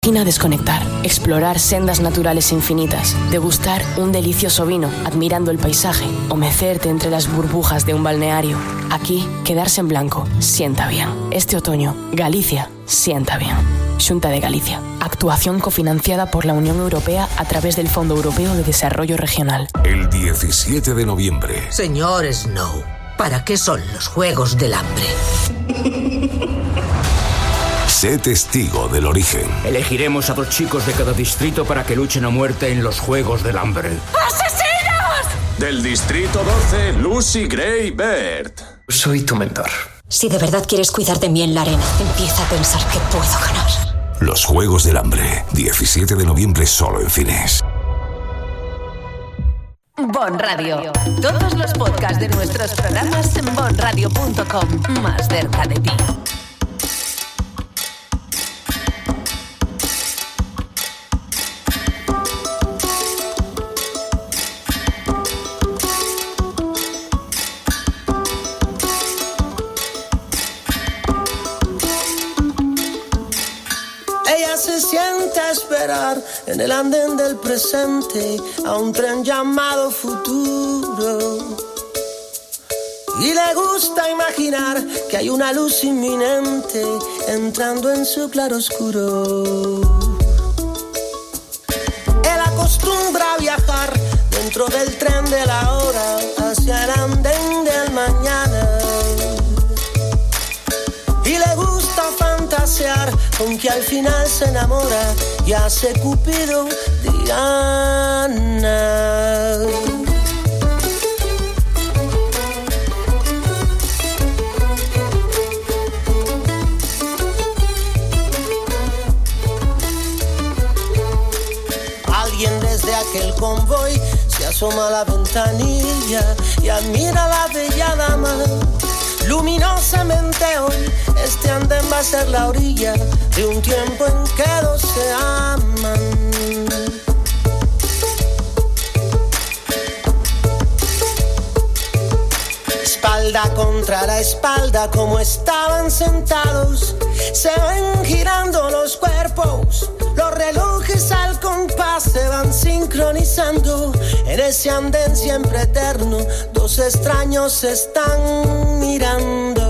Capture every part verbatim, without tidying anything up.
máquina desconectar, explorar sendas naturales infinitas, degustar un delicioso vino admirando el paisaje o mecerte entre las burbujas de un balneario. Aquí, quedarse en blanco sienta bien. Este otoño, Galicia sienta bien. Xunta de Galicia. Actuación cofinanciada por la Unión Europea a través del Fondo Europeo de Desarrollo Regional. El diecisiete de noviembre. Señor Snow, ¿para qué son los Juegos del Hambre? Sé testigo del origen. Elegiremos a dos chicos de cada distrito para que luchen a muerte en los Juegos del Hambre. ¡Asesinos! Del distrito doce, Lucy Gray Baird. Soy tu mentor. Si de verdad quieres cuidar de mí en la arena, empieza a pensar que puedo ganar. Los Juegos del Hambre, diecisiete de noviembre solo en cines. Bon Radio. Todos los podcasts de nuestros programas en bon radio punto com. Más cerca de ti. Se siente a esperar en el andén del presente a un tren llamado futuro, y le gusta imaginar que hay una luz inminente entrando en su claroscuro. Él acostumbra a viajar dentro del tren de la hora hacia el andén del mañana, y le gusta fantasear con que al final se enamora y hace Cupido Diana. Alguien desde aquel convoy se asoma a la ventanilla y admira la bella dama. Luminosamente hoy este andén va a ser la orilla de un tiempo en que dos se aman. Espalda contra la espalda como estaban sentados, se van girando los cuerpos, los relojes al compás se van sincronizando. En ese andén siempre eterno, dos extraños se están mirando.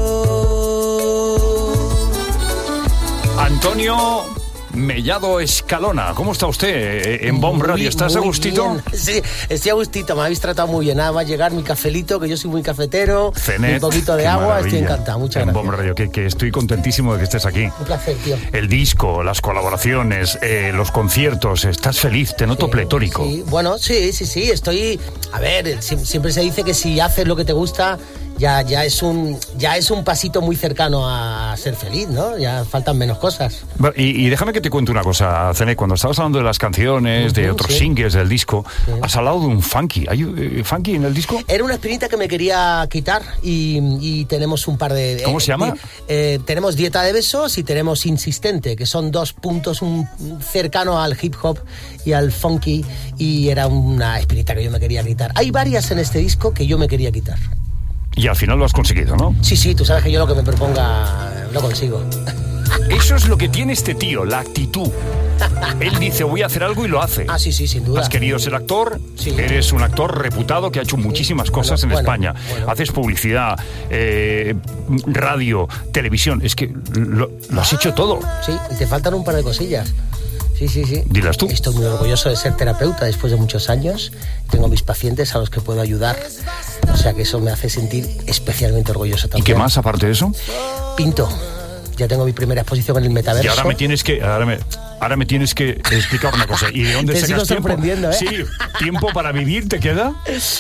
Antonio Mellado Escalona, ¿cómo está usted en Bon Radio? ¿Estás a gustito? Bien. Sí, estoy a gustito, me habéis tratado muy bien. Nada más llegar mi cafelito, que yo soy muy cafetero, Cenet, un poquito de agua, maravilla. Estoy encantado, muchas en gracias. Bon Radio, que, que estoy contentísimo de que estés aquí. Un placer, tío. El disco, las colaboraciones, eh, los conciertos, estás feliz, te noto sí, pletórico. Sí. Bueno, sí, sí, sí, estoy... A ver, siempre se dice que si haces lo que te gusta... Ya, ya, es un, ya es un pasito muy cercano a ser feliz, ¿no? Ya faltan menos cosas. Y, y déjame que te cuente una cosa, Cenet. Cuando estabas hablando de las canciones, uh-huh, de otros sí. singles del disco, sí. has hablado de un funky. ¿Hay uh, funky en el disco? Era una espinita que me quería quitar y, y tenemos un par de... ¿Cómo eh, se llama? Eh, eh, tenemos Dieta de Besos y tenemos Insistente, que son dos puntos un, cercano al hip hop y al funky, y era una espinita que yo me quería quitar. Hay varias en este disco que yo me quería quitar. Y al final lo has conseguido, ¿no? Sí, sí, tú sabes que yo lo que me proponga lo consigo. Eso es lo que tiene este tío, la actitud. Él dice, voy a hacer algo y lo hace. Ah, sí, sí, sin duda. Has querido ser actor, sí. Eres un actor reputado que ha hecho sí. muchísimas cosas bueno, en bueno, España. Bueno. Haces publicidad, eh, radio, televisión. Es que lo, lo has ah, hecho todo. Sí, y te faltan un par de cosillas. Sí, sí, sí. Dilas tú. Estoy muy orgulloso de ser terapeuta después de muchos años. Tengo mis pacientes a los que puedo ayudar. O sea que eso me hace sentir especialmente orgulloso también. ¿Y qué más aparte de eso? Pinto. Ya tengo mi primera exposición en el metaverso. Y ahora me tienes que... Ahora me... Ahora me tienes que explicar una cosa. ¿Y de dónde te sacas sigo tiempo? ¿eh? Sí, ¿tiempo para vivir te queda?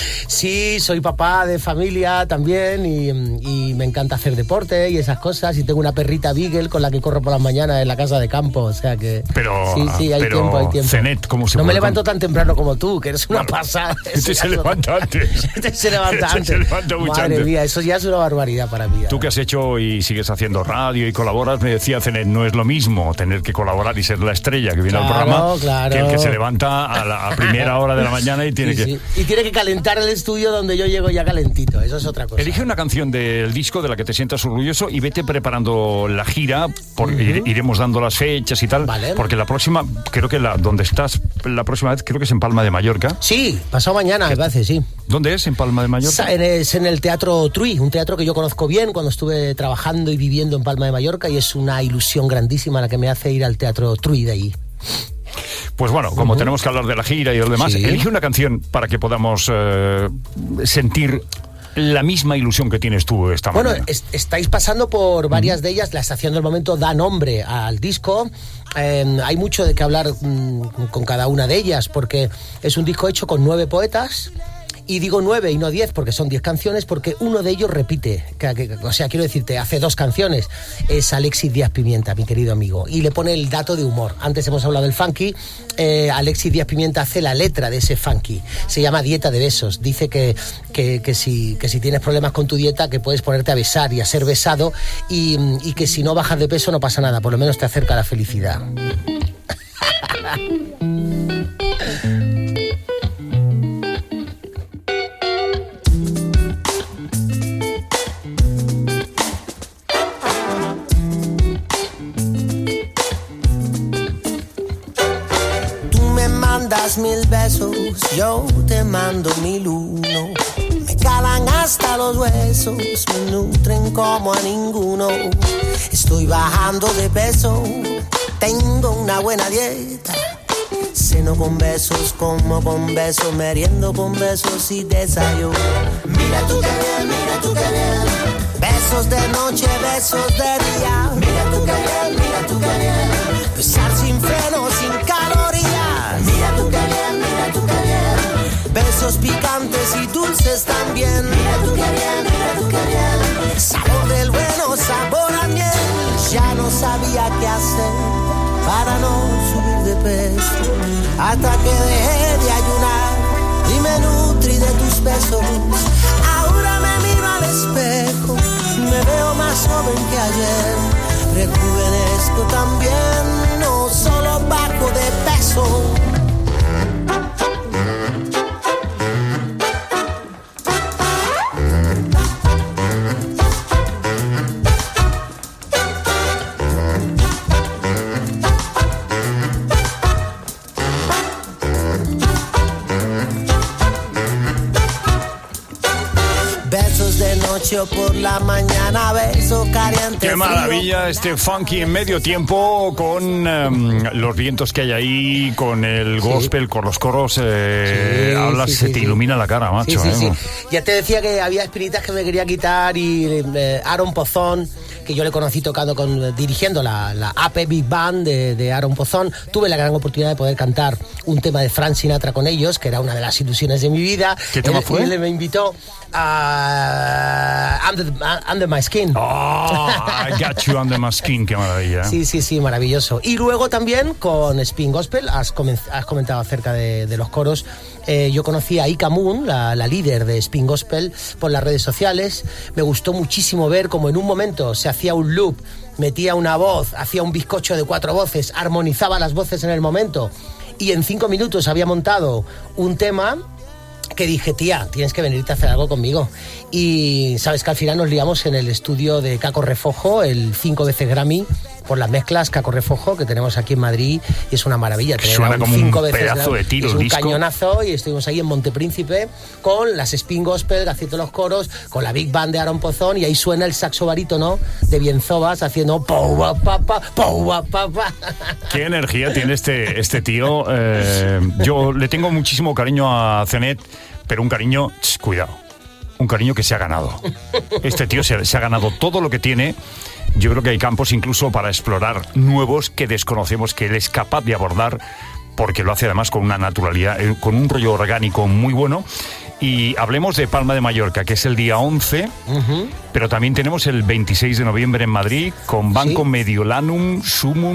Sí, soy papá de familia también y, y me encanta hacer deporte y esas cosas. Y tengo una perrita Beagle con la que corro por las mañanas en la casa de campo. O sea que... Pero, sí, sí, hay pero tiempo, hay tiempo. Cenet, ¿cómo se No puede me levanto tan temprano como tú, que eres una bueno, pasada. Este se levanta antes. Este se levanta antes. Se levanta mucho Madre antes. mía, eso ya es una barbaridad para mí. Tú que has hecho y sigues haciendo radio y colaboras, me decía Cenet, no es lo mismo tener que colaborar y ser la estrella que viene claro, al programa, claro. que el que se levanta a la a primera hora de la mañana y tiene sí, que... Sí. Y tiene que calentar el estudio donde yo llego ya calentito, eso es otra cosa. Elige una canción del disco de la que te sientas orgulloso y vete preparando la gira, por, uh-huh. iremos dando las fechas y tal, vale. porque la próxima, creo que la donde estás la próxima vez, creo que es en Palma de Mallorca. Sí, pasado mañana me parece, sí. ¿Dónde es en Palma de Mallorca? Es en el Teatro Truy, un teatro que yo conozco bien cuando estuve trabajando y viviendo en Palma de Mallorca, y es una ilusión grandísima la que me hace ir al Teatro Truy de allí. Pues bueno, como uh-huh. tenemos que hablar de la gira y lo demás, sí. elige una canción para que podamos eh, sentir la misma ilusión que tienes tú esta bueno, mañana. Bueno, es, estáis pasando por varias uh-huh. de ellas. La estación del momento da nombre al disco. Eh, hay mucho de qué hablar mm, con cada una de ellas, porque es un disco hecho con nueve poetas. Y digo nueve y no diez porque son diez canciones, porque uno de ellos repite. Que, que, o sea, quiero decirte, hace dos canciones. Es Alexis Díaz Pimienta, mi querido amigo. Y le pone el dato de humor. Antes hemos hablado del funky. Eh, Alexis Díaz Pimienta hace la letra de ese funky. Se llama Dieta de Besos. Dice que, que, que, si, que si tienes problemas con tu dieta, que puedes ponerte a besar y a ser besado. Y, y que si no bajas de peso no pasa nada. Por lo menos te acerca a la felicidad. Das mil besos, yo te mando mil uno. Me calan hasta los huesos, me nutren como a ninguno. Estoy bajando de peso, tengo una buena dieta. Ceno con besos, como con besos, meriendo con besos y desayuno. Mira tú que bien, mira tú que bien. Besos de noche, besos de día. Mira tú que bien, mira tú que bien. Besar sin freno, sin calorías. Mira tú que bien, mira tú que bien. Besos picantes y dulces también. Mira tú que bien, mira tú que bien. Sabor del bueno, sabor a miel. Ya no sabía qué hacer para no subir de peso, hasta que dejé de ayunar y me nutrí de tus besos. Ahora me miro al espejo, me veo más joven que ayer. Rejuvenezco también, no solo bajo de peso. Por la mañana, beso caliente. Qué maravilla este funky en medio tiempo con um, los vientos que hay ahí, con el gospel, sí. con los coros. Eh, sí, hablas, sí, se sí, te sí. ilumina la cara, macho. Sí, sí, eh. sí. Ya te decía que había espinitas que me quería quitar y eh, Aaron Pozón, que yo le conocí tocando con dirigiendo la, la A P Big Band de, de Aaron Pozón. Tuve la gran oportunidad de poder cantar un tema de Frank Sinatra con ellos, que era una de las ilusiones de mi vida. ¿Qué tema él, fue? Él me invitó a Under, Under My Skin. Oh, I got you under my skin, qué maravilla. Sí, sí, sí, maravilloso. Y luego también con Spin Gospel, has, comen- has comentado acerca de, de los coros. Eh, yo conocí a Ika Moon, la, la líder de Spin Gospel, por las redes sociales. Me gustó muchísimo ver cómo en un momento se hacía un loop, metía una voz, hacía un bizcocho de cuatro voces, armonizaba las voces en el momento y en cinco minutos había montado un tema que dije, tía, tienes que venirte a hacer algo conmigo. Y sabes que al final nos liamos en el estudio de Caco Refojo, el cinco veces Grammy, por las mezclas Caco Refojo que tenemos aquí en Madrid, y es una maravilla. Suena un como cinco un veces pedazo de tiro, es un disco. cañonazo, y estuvimos ahí en Montepríncipe con las Spin Gospel haciendo los coros, con la Big Band de Aaron Pozón, y ahí suena el saxo barítono de Bienzobas haciendo poua papa, poua papa. Qué energía tiene este, este tío. Eh, yo le tengo muchísimo cariño a Zenet, pero un cariño, ch, cuidado, un cariño que se ha ganado. Este tío se, se ha ganado todo lo que tiene. Yo creo que hay campos incluso para explorar nuevos que desconocemos, que él es capaz de abordar, porque lo hace además con una naturalidad, con un rollo orgánico muy bueno. Y hablemos de Palma de Mallorca, que es el día once, uh-huh. pero también tenemos el veintiséis de noviembre en Madrid, con Banco ¿Sí? Mediolanum Sumum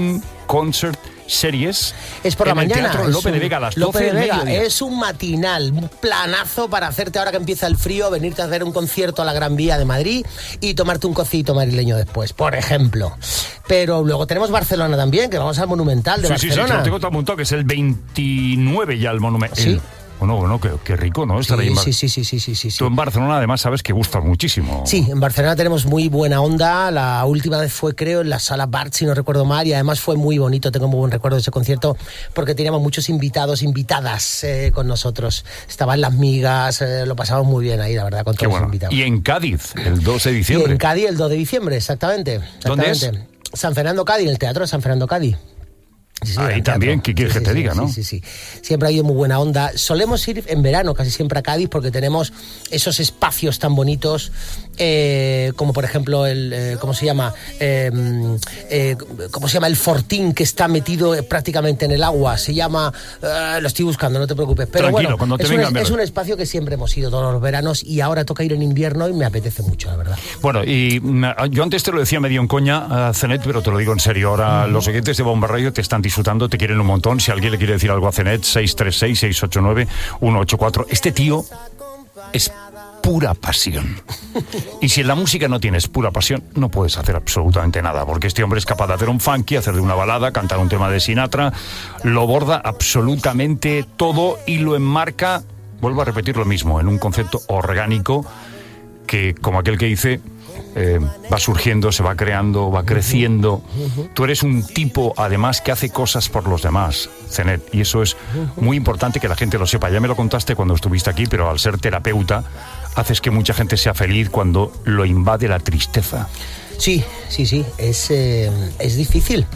Concert Series. Es por en la el mañana. Teatro Lope de Vega a las Lope doce de del Vega. mediodía. Es un matinal, un planazo para hacerte ahora que empieza el frío, venirte a hacer un concierto a la Gran Vía de Madrid y tomarte un cocito madrileño después, por ejemplo. Pero luego tenemos Barcelona también, que vamos al Monumental de sí, Barcelona. Sí, sí, sí, lo tengo todo apuntado, que es el veintinueve ya el Monumental. Sí. Bueno, bueno, qué, qué rico, ¿no? Estar Sí, ahí en Bar- sí, sí, sí, sí, sí, sí, sí. Tú en Barcelona además sabes que gustas muchísimo. Sí, en Barcelona tenemos muy buena onda. La última vez fue, creo, en la Sala Bart, si no recuerdo mal, y además fue muy bonito. Tengo muy buen recuerdo de ese concierto porque teníamos muchos invitados, invitadas eh, con nosotros. Estaban las migas, eh, lo pasamos muy bien ahí, la verdad, con Qué todos bueno. los invitados. Y en Cádiz, el dos de diciembre. Y en Cádiz, el dos de diciembre, exactamente. ¿Dónde exactamente. San Fernando Cádiz, en el Teatro de San Fernando Cádiz. Sí, sí, Ahí al también, teatro. ¿qué quieres Sí, que sí, te sí, diga, sí, no? Sí, sí, siempre hay muy buena onda. Solemos ir en verano casi siempre a Cádiz porque tenemos esos espacios tan bonitos, eh, como por ejemplo el, eh, ¿cómo se llama? Eh, eh, ¿Cómo se llama? El Fortín, que está metido prácticamente en el agua. Se llama, eh, lo estoy buscando, no te preocupes. Pero Tranquilo, bueno, cuando te es, venga un, a ver. es un espacio que siempre hemos ido todos los veranos y ahora toca ir en invierno y me apetece mucho, la verdad. Bueno, y mm, yo antes te lo decía medio en coña, uh, Zenet, pero te lo digo en serio. Ahora los oyentes de Bomba Radio te están disfrutando, te quieren un montón. Si alguien le quiere decir algo a Zenet, seis tres seis, seis ocho nueve, uno ocho cuatro. Este tío es pura pasión. Y si en la música no tienes pura pasión, no puedes hacer absolutamente nada, porque este hombre es capaz de hacer un funky, hacer de una balada, cantar un tema de Sinatra, lo borda absolutamente todo y lo enmarca, vuelvo a repetir lo mismo, en un concepto orgánico que, como aquel que dice, eh, va surgiendo, se va creando, va creciendo. Tú eres un tipo, además, que hace cosas por los demás, Zenet, y eso es muy importante que la gente lo sepa. Ya me lo contaste cuando estuviste aquí, pero al ser terapeuta, haces que mucha gente sea feliz cuando lo invade la tristeza. Sí, sí, sí, es, eh, es difícil.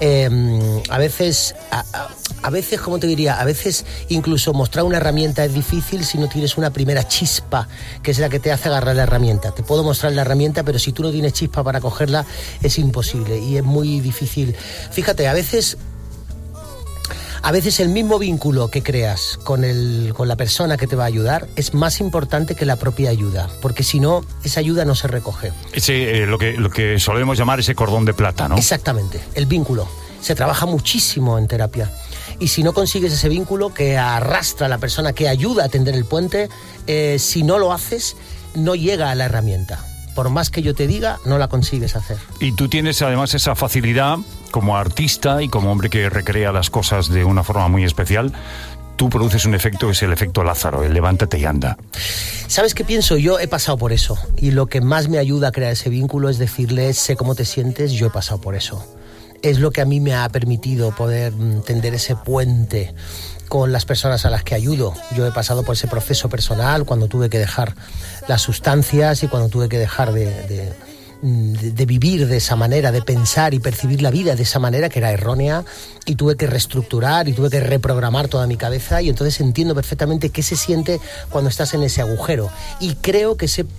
Eh, a veces, a, a, a veces, ¿cómo te diría? A veces incluso mostrar una herramienta es difícil si no tienes una primera chispa, que es la que te hace agarrar la herramienta. Te puedo mostrar la herramienta, pero si tú no tienes chispa para cogerla, es imposible y es muy difícil. Fíjate, a veces... A veces el mismo vínculo que creas con, el, con la persona que te va a ayudar es más importante que la propia ayuda, porque si no, esa ayuda no se recoge. Ese, eh, lo, que, lo que solemos llamar ese cordón de plata, ¿no? Exactamente, el vínculo. Se trabaja muchísimo en terapia. Y si no consigues ese vínculo que arrastra a la persona, que ayuda a tender el puente, eh, si no lo haces, no llega a la herramienta. Por más que yo te diga, no la consigues hacer. Y tú tienes además esa facilidad como artista y como hombre que recrea las cosas de una forma muy especial. Tú produces un efecto que es el efecto Lázaro, el levántate y anda. ¿Sabes qué pienso? Yo he pasado por eso. Y lo que más me ayuda a crear ese vínculo es decirle, sé cómo te sientes, yo he pasado por eso. Es lo que a mí me ha permitido poder tender ese puente con las personas a las que ayudo. Yo he pasado por ese proceso personal cuando tuve que dejar las sustancias y cuando tuve que dejar de, de, de, de vivir de esa manera, de pensar y percibir la vida de esa manera que era errónea, y tuve que reestructurar y tuve que reprogramar toda mi cabeza, y entonces entiendo perfectamente qué se siente cuando estás en ese agujero. Y creo que ese...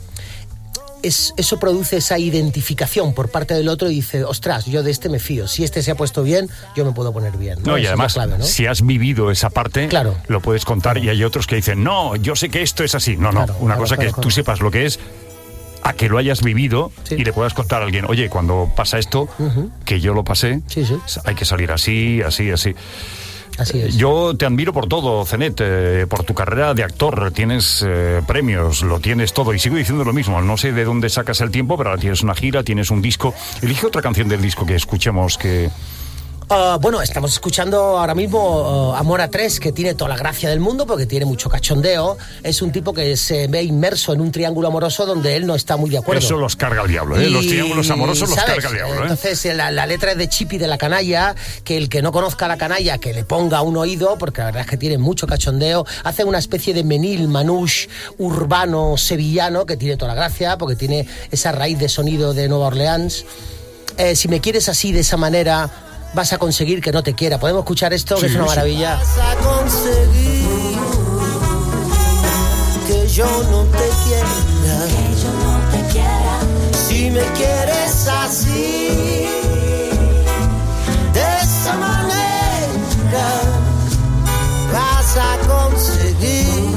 Es, eso produce esa identificación por parte del otro y dice, ostras, yo de este me fío. Si este se ha puesto bien, yo me puedo poner bien. No, ¿no? y Esa además, es la clave, ¿no? si has vivido esa parte, claro, lo puedes contar. Y hay otros que dicen, no, yo sé que esto es así. No, no, claro, una claro, cosa claro, que claro. tú sepas lo que es, a que lo hayas vivido, sí, y le puedas contar a alguien, oye, cuando pasa esto, uh-huh, que yo lo pasé, sí, sí, hay que salir así, así, así. Así es. Yo te admiro por todo, Zenet, eh, por tu carrera de actor. Tienes eh, premios, lo tienes todo. Y sigo diciendo lo mismo. No sé de dónde sacas el tiempo, pero ahora tienes una gira, tienes un disco. Elige otra canción del disco que escuchemos que... Uh, bueno, estamos escuchando ahora mismo uh, Amor a Tres, que tiene toda la gracia del mundo porque tiene mucho cachondeo. Es un tipo que se ve inmerso en un triángulo amoroso donde él no está muy de acuerdo. Eso los carga el diablo, ¿eh? Y, los triángulos amorosos los ¿sabes? carga el diablo, ¿eh? Entonces la, la letra es de Chipi de La Canalla, que el que no conozca a La Canalla, que le ponga un oído, porque la verdad es que tiene mucho cachondeo. Hace una especie de menil manouche urbano sevillano que tiene toda la gracia porque tiene esa raíz de sonido de Nueva Orleans. Eh, si me quieres así, de esa manera, vas a conseguir que no te quiera. ¿Podemos escuchar esto? Sí, que es una maravilla. Vas a conseguir que yo no te quiera. Que yo no te quiera. Si me quieres así, de esa manera, vas a conseguir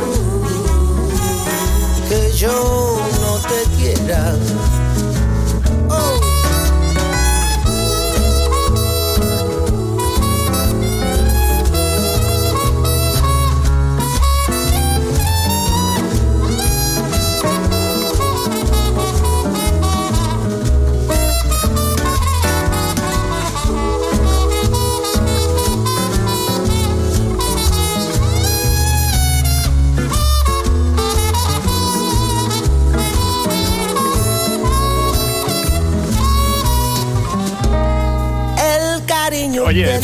que yo no te quiera. Oh.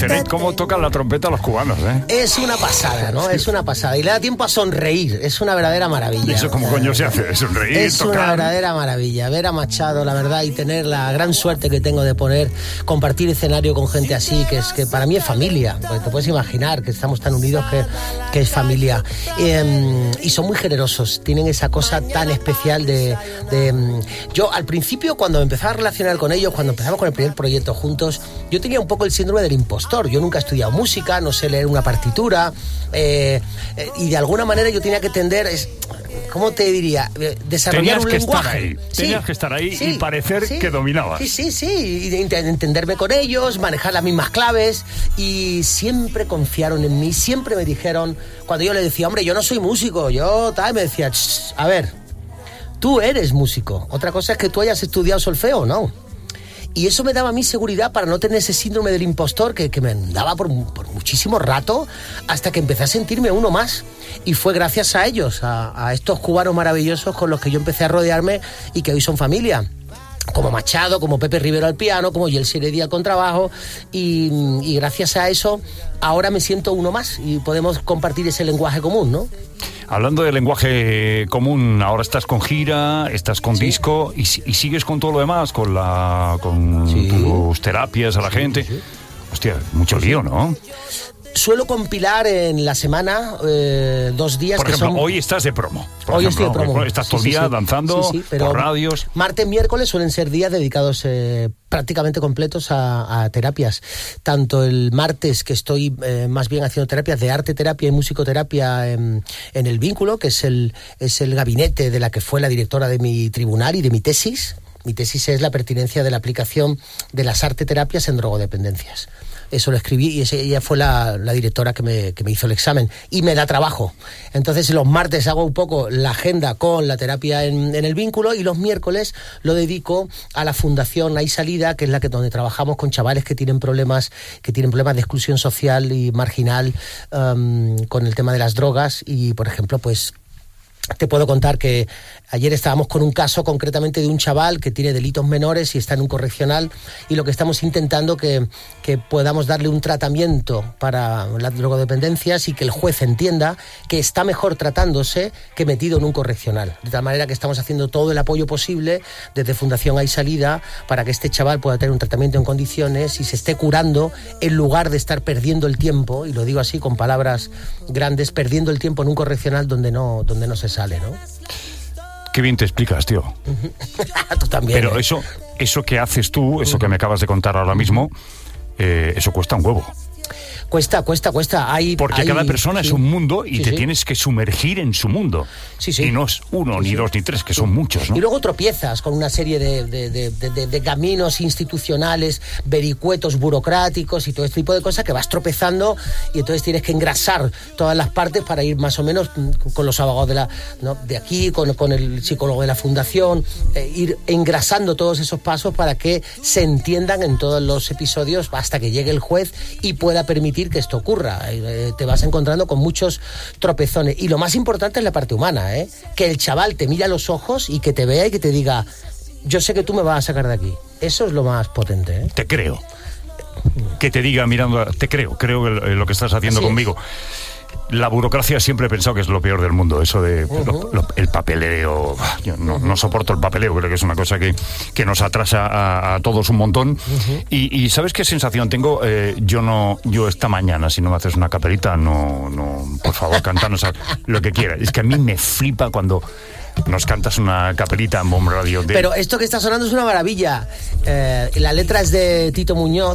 Zenet, cómo tocan la trompeta los cubanos, ¿eh? Es una pasada, ¿no? Es una pasada. Y le da tiempo a sonreír. Es una verdadera maravilla. ¿Y eso cómo coño se hace? Sonreír, es tocar. una verdadera maravilla. Ver a Machado, la verdad, y tener la gran suerte que tengo de poder compartir escenario con gente así, que es que para mí es familia. Porque te puedes imaginar que estamos tan unidos que, que es familia. Eh, y son muy generosos. Tienen esa cosa tan especial de, de... Yo, al principio, cuando me empezaba a relacionar con ellos, cuando empezamos con el primer proyecto juntos, yo tenía un poco el síndrome del impostor. Yo nunca he estudiado música, no sé leer una partitura, eh, eh, y de alguna manera yo tenía que tender, es, ¿cómo te diría? Desarrollar Tenías un que lenguaje. Estar ahí. Sí, Tenías que estar ahí sí, y parecer sí, que dominabas. Sí, sí, sí, y de entenderme con ellos, manejar las mismas claves, y siempre confiaron en mí, siempre me dijeron, cuando yo les decía, hombre, yo no soy músico, yo tal, me decía, a ver, tú eres músico, otra cosa es que tú hayas estudiado solfeo, ¿no? Y eso me daba a mí seguridad para no tener ese síndrome del impostor que, que me daba por, por muchísimo rato, hasta que empecé a sentirme uno más. Y fue gracias a ellos, a, a estos cubanos maravillosos con los que yo empecé a rodearme y que hoy son familia. Como Machado, como Pepe Rivero al piano, como Yeltsin Heredia al contrabajo, y, y gracias a eso ahora me siento uno más y podemos compartir ese lenguaje común, ¿no? Hablando de lenguaje común, ahora estás con gira, estás con sí. disco y, y sigues con todo lo demás, con la con sí. tus terapias a la sí, gente. Sí. Hostia, mucho sí, lío, ¿no? Suelo compilar en la semana eh, dos días. Por que ejemplo, son... hoy estás de promo. Hoy ejemplo, estoy de promo. Estás sí, todo el sí, día sí. danzando sí, sí, pero por radios. Martes, miércoles suelen ser días dedicados eh, prácticamente completos a, a terapias. Tanto el martes, que estoy eh, más bien haciendo terapias de arte terapia y musicoterapia en, en El Vínculo, que es el, es el gabinete de la que fue la directora de mi tribunal y de mi tesis. Mi tesis es la pertinencia de la aplicación de las arte terapias en drogodependencias. Eso lo escribí y ese, ella fue la, la directora que me, que me hizo el examen y me da trabajo. Entonces los martes hago un poco la agenda con la terapia en, en El Vínculo, y los miércoles lo dedico a la Fundación Hay Salida, que es la que donde trabajamos con chavales que tienen problemas que tienen problemas de exclusión social y marginal, um, con el tema de las drogas. Y por ejemplo, pues te puedo contar que ayer estábamos con un caso concretamente de un chaval que tiene delitos menores y está en un correccional, y lo que estamos intentando que, que podamos darle un tratamiento para las drogodependencias y que el juez entienda que está mejor tratándose que metido en un correccional. De tal manera que estamos haciendo todo el apoyo posible desde Fundación Hay Salida para que este chaval pueda tener un tratamiento en condiciones y se esté curando, en lugar de estar perdiendo el tiempo, y lo digo así con palabras grandes, perdiendo el tiempo en un correccional donde no, donde no se sale, ¿no? Qué bien te explicas, tío. Tú también. Pero ¿eh? eso, eso que haces tú, eso que me acabas de contar ahora mismo, eh, eso cuesta un huevo. Cuesta, cuesta, cuesta. Hay, Porque hay, cada persona sí. es un mundo y sí, te sí. tienes que sumergir en su mundo. Sí, sí. Y no es uno, sí, ni sí. dos, ni tres, que son muchos, ¿no? Y luego tropiezas con una serie de, de, de, de, de caminos institucionales, vericuetos burocráticos y todo este tipo de cosas que vas tropezando, y entonces tienes que engrasar todas las partes para ir más o menos con los abogados de, la, ¿no? de aquí, con, con el psicólogo de la fundación, eh, ir engrasando todos esos pasos para que se entiendan en todos los episodios hasta que llegue el juez y pueda permitir que esto ocurra. Eh, te vas encontrando con muchos tropezones, y lo más importante es la parte humana, ¿eh? Que el chaval te mire a los ojos y que te vea y que te diga, yo sé que tú me vas a sacar de aquí. Eso es lo más potente, ¿eh? Te creo. Que te diga mirando, te creo, creo que lo que estás haciendo Así conmigo. Es. La burocracia siempre he pensado que es lo peor del mundo, eso de uh-huh. lo, lo, el papeleo. Yo no, no soporto el papeleo, creo que es una cosa que, que nos atrasa a, a todos un montón. Uh-huh. Y, y ¿sabes qué sensación tengo? Eh, yo no, yo esta mañana, si no me haces una capelita, no, no, por favor, cántanos lo que quieras. Es que a mí me flipa cuando nos cantas una capelita en Bomb Radio. De... Pero esto que está sonando es una maravilla. Eh, la letra es de Tito Muñoz.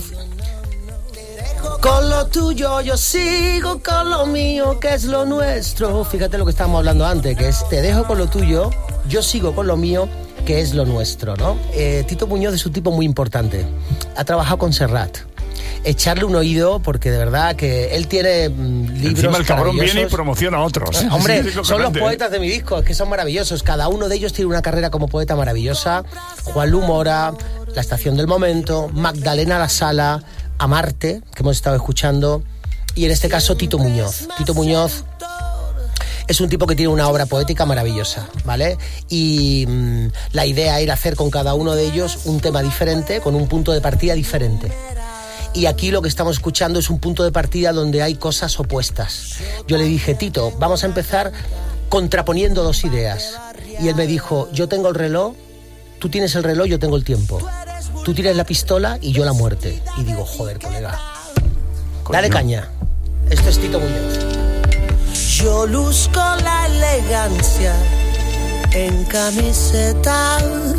Con lo tuyo yo sigo con lo mío, que es lo nuestro. Fíjate lo que estábamos hablando antes, que es te dejo con lo tuyo, yo sigo con lo mío, que es lo nuestro, ¿no? Eh, Tito Muñoz es un tipo muy importante. Ha trabajado con Serrat. Echarle un oído, porque de verdad que él tiene mmm, libros. Encima el cabrón viene y promociona a otros. Eh, hombre, sí, son los poetas de mi disco, es que son maravillosos. Cada uno de ellos tiene una carrera como poeta maravillosa. Juan Lu Mora, La Estación del Momento, Magdalena La Sala, Amarte, que hemos estado escuchando, y en este caso Tito Muñoz. Tito Muñoz es un tipo que tiene una obra poética maravillosa, ¿vale? Y mmm, la idea era hacer con cada uno de ellos un tema diferente, con un punto de partida diferente. y aquí lo que estamos escuchando es un punto de partida donde hay cosas opuestas. Yo le dije, Tito, vamos a empezar contraponiendo dos ideas. Y él me dijo, yo tengo el reloj, tú tienes el reloj, yo tengo el tiempo. Tú tienes la pistola y yo la muerte. Y digo, joder, colega, dale caña. Esto es Tito Muñoz. Yo luzco la elegancia en camiseta.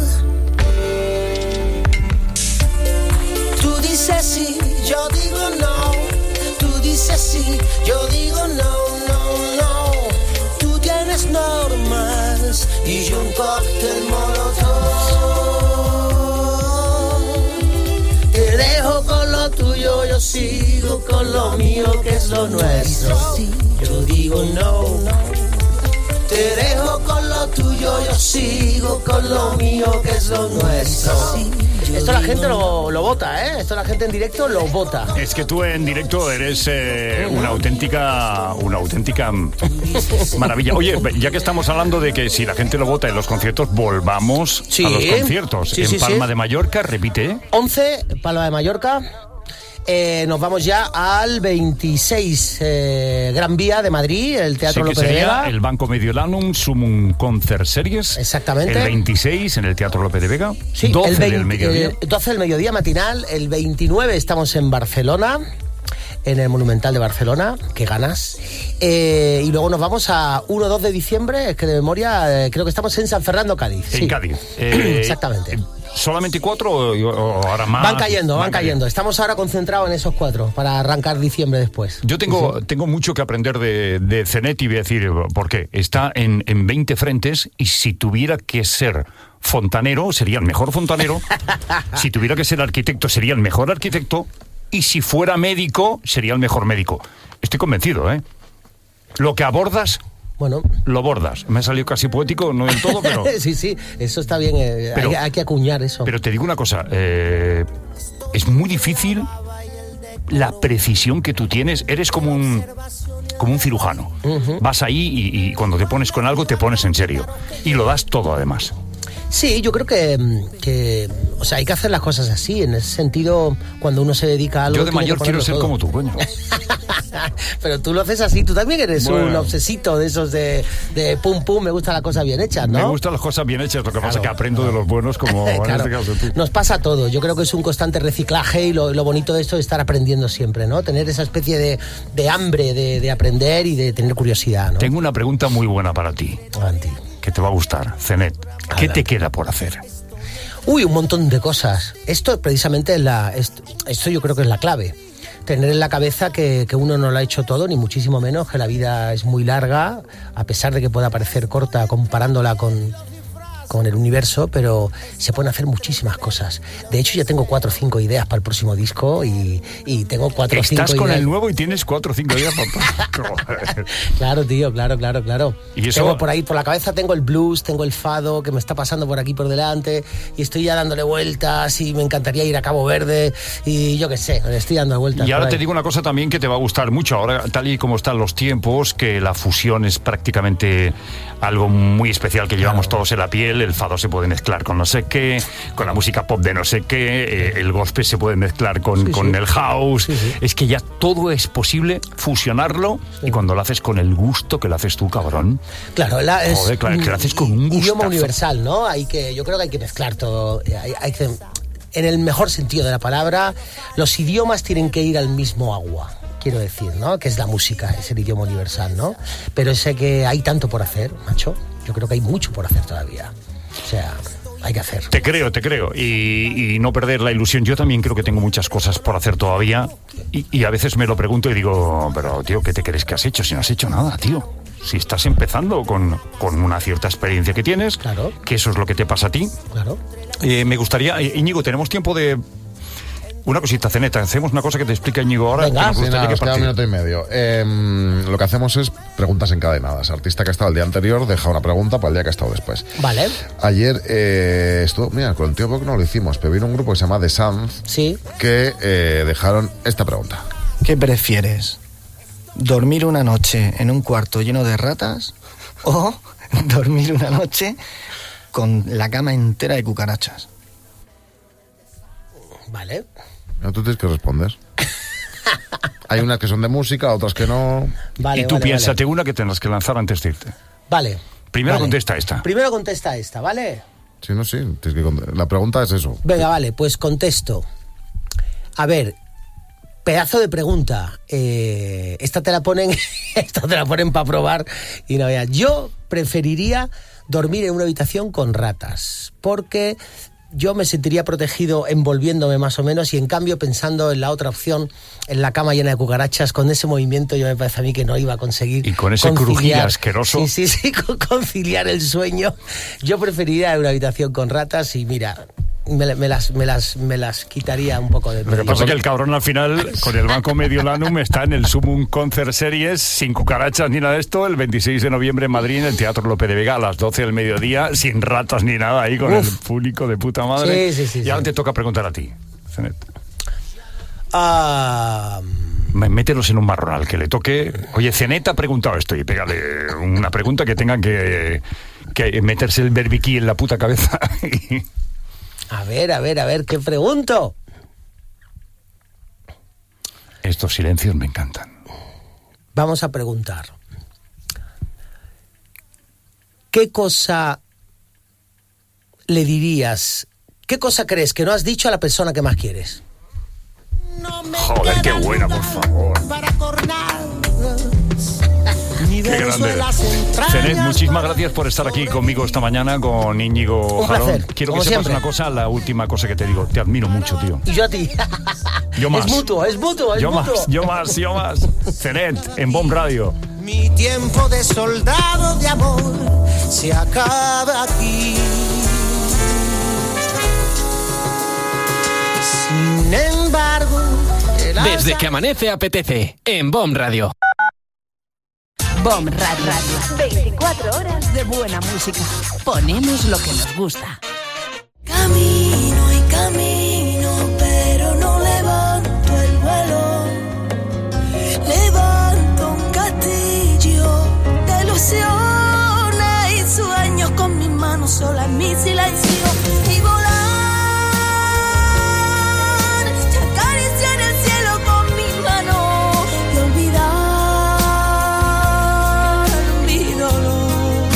Tú dices sí, yo digo no. Tú dices sí, yo digo no, no, no. Tú tienes normas y yo un cóctel molotov. Te dejo con lo tuyo, yo sigo con lo mío, que es lo nuestro. Yo digo no, te dejo con lo tuyo, yo sigo con lo mío, que es lo nuestro. Esto la gente lo, lo vota, ¿eh? Esto la gente en directo lo vota. Es que tú en directo eres eh, una auténtica una auténtica maravilla. Oye, ya que estamos hablando de que si la gente lo vota en los conciertos, volvamos sí. a los conciertos. Sí, en sí, Palma sí. de Mallorca, repite. once, Palma de Mallorca. Eh, nos vamos ya al veintiséis, eh, Gran Vía de Madrid, el Teatro sí, que López de sería Vega. el Banco Mediolanum Sumum Concert Series. Exactamente. El veintiséis en el Teatro López de Vega. Sí, doce el veinte, del mediodía. Eh, doce del mediodía matinal. El veintinueve estamos en Barcelona, en el Monumental de Barcelona. Qué ganas. Eh, y luego nos vamos a uno dos de diciembre, es que de memoria, eh, creo que estamos en San Fernando, Cádiz. En sí. Cádiz. Eh, Exactamente. ¿Solamente cuatro o, o ahora más? Van cayendo, van, van cayendo. cayendo. Estamos ahora concentrados en esos cuatro para arrancar diciembre después. Yo tengo, sí. tengo mucho que aprender de, de Cenet y voy a decir por qué. Está en, en veinte frentes y si tuviera que ser fontanero, sería el mejor fontanero. Si tuviera que ser arquitecto, sería el mejor arquitecto. Y si fuera médico, sería el mejor médico. Estoy convencido, ¿eh? Lo que abordas... Bueno, lo bordas. Me ha salido casi poético, no del todo, pero... sí, sí, eso está bien, eh, pero, hay, hay que acuñar eso. Pero te digo una cosa, eh, es muy difícil la precisión que tú tienes. Eres como un, como un cirujano. Uh-huh. Vas ahí y, y cuando te pones con algo te pones en serio. Y lo das todo, además. Sí, yo creo que, que, o sea, hay que hacer las cosas así. En ese sentido, cuando uno se dedica a algo... Yo de mayor quiero ser todo. Como tú, coño. Pero tú lo haces así, tú también eres bueno. un obsesito de esos de, de pum pum, me gustan las cosas bien hechas, ¿no? Me gustan las cosas bien hechas, lo que claro. pasa es que aprendo de los buenos como claro. en este caso tú. Nos pasa todo, yo creo que es un constante reciclaje y lo, lo bonito de esto es estar aprendiendo siempre, ¿no? Tener esa especie de, de hambre de, de aprender y de tener curiosidad, ¿no? Tengo una pregunta muy buena para ti. Avanti. Que te va a gustar, Cenet. ¿Qué Adelante. Te queda por hacer? Uy, un montón de cosas. Esto precisamente es la, esto, esto yo creo que es la clave. Tener en la cabeza que, que uno no lo ha hecho todo, ni muchísimo menos, que la vida es muy larga, a pesar de que pueda parecer corta comparándola con, con el universo, pero se pueden hacer muchísimas cosas. De hecho, ya tengo cuatro o cinco ideas para el próximo disco y, y tengo cuatro o cinco ideas. Estás con el nuevo y tienes cuatro o cinco ideas para... Claro, tío, claro, claro, claro. ¿Y eso? Tengo por ahí, por la cabeza tengo el blues, tengo el fado, que me está pasando por aquí por delante, y estoy ya dándole vueltas y me encantaría ir a Cabo Verde y yo qué sé, le estoy dando vueltas. Y ahora te digo una cosa también que te va a gustar mucho, ahora tal y como están los tiempos, que la fusión es prácticamente algo muy especial que llevamos claro. todos en la piel. El fado se puede mezclar con no sé qué, con la música pop de no sé qué, eh, el gospel se puede mezclar con, sí, con sí. el house. Sí, sí. Es que ya todo es posible fusionarlo sí. y cuando lo haces con el gusto que lo haces tú, cabrón. Claro, la, es, Joder, claro, que lo haces con un gusto. Idioma universal, ¿no? Hay que, yo creo que hay que mezclar todo. Hay, hay que, en el mejor sentido de la palabra, los idiomas tienen que ir al mismo agua. Quiero decir, ¿no? Que es la música, es el idioma universal, ¿no? Pero sé que hay tanto por hacer, macho. Yo creo que hay mucho por hacer todavía. O sea, hay que hacer. Te creo, te creo. Y, y no perder la ilusión. Yo también creo que tengo muchas cosas por hacer todavía. Y, y a veces me lo pregunto y digo, pero tío, ¿qué te crees que has hecho? Si no has hecho nada, tío. Si estás empezando con, con una cierta experiencia que tienes, claro. que eso es lo que te pasa a ti. Claro. Eh, me gustaría, Íñigo, tenemos tiempo de... Una cosita, Ceneta, hacemos una cosa que te explica Íñigo ahora. Venga, que nos sí, nada, que nos queda un minuto y medio. Eh, lo que hacemos es preguntas encadenadas. Artista que ha estado el día anterior deja una pregunta para el día que ha estado después. Vale. Ayer eh, estuvo, mira, con el tío Boc no lo hicimos, pero vino un grupo que se llama The Sanz, sí. que eh, dejaron esta pregunta. ¿Qué prefieres? ¿Dormir una noche en un cuarto lleno de ratas o dormir una noche con la cama entera de cucarachas? Vale. ¿No tú tienes que responder? Hay unas que son de música, otras que no. Vale, y tú vale, piénsate vale. una que tendrás que lanzar antes de irte. Vale. Primero vale. contesta esta. Primero contesta esta, ¿vale? Sí, no, sí. La pregunta es eso. Venga, vale, pues contesto. A ver, pedazo de pregunta. Eh, esta te la ponen, esta te la ponen para probar y no veas. Yo preferiría dormir en una habitación con ratas, porque yo me sentiría protegido envolviéndome más o menos, y en cambio pensando en la otra opción, en la cama llena de cucarachas, con ese movimiento yo me parece a mí que no iba a conseguir. Y con ese crujir asqueroso. Sí, sí, sí, conciliar el sueño. Yo preferiría una habitación con ratas y mira, me, me, las, me, las, me las quitaría un poco de... Lo que pasa es que el cabrón al final, con el Banco Mediolanum, está en el Sumum Concert Series, sin cucarachas ni nada de esto, el veintiséis de noviembre en Madrid, en el Teatro Lope de Vega, a las doce del mediodía, sin ratas ni nada, ahí con Uf. el público de puta madre. Sí, sí, sí, y ahora sí. te toca preguntar a ti, Zenet. Ah... Mételos en un marronal, que le toque... Oye, Zenet ha preguntado esto, y pégale una pregunta que tengan que, que meterse el berbiquí en la puta cabeza. A ver, a ver, a ver, ¿qué pregunto? Estos silencios me encantan. Vamos a preguntar. ¿Qué cosa le dirías, qué cosa crees que no has dicho a la persona que más quieres? Joder, qué buena, por favor. Qué grande. Zenet, muchísimas gracias por estar aquí conmigo esta mañana, con Íñigo Un Jalón. placer, Quiero como que sepas siempre. una cosa, la última cosa que te digo. Te admiro mucho, tío. Y yo a ti. Yo más. Es mutuo, es mutuo, es yo mutuo. más, yo más, yo más. Zenet, en Bomb Radio. Mi tiempo de soldado de amor se acaba aquí. Sin embargo, el Desde que amanece apetece, en Bomb Radio. Bomb Radio. veinticuatro horas de buena música. Ponemos lo que nos gusta. Camino y camino, pero no levanto el vuelo. Levanto un castillo de ilusiones y sueños con mis manos sola en mi silencio. Y volar, y acariciar el cielo con mis manos y olvidar mi dolor.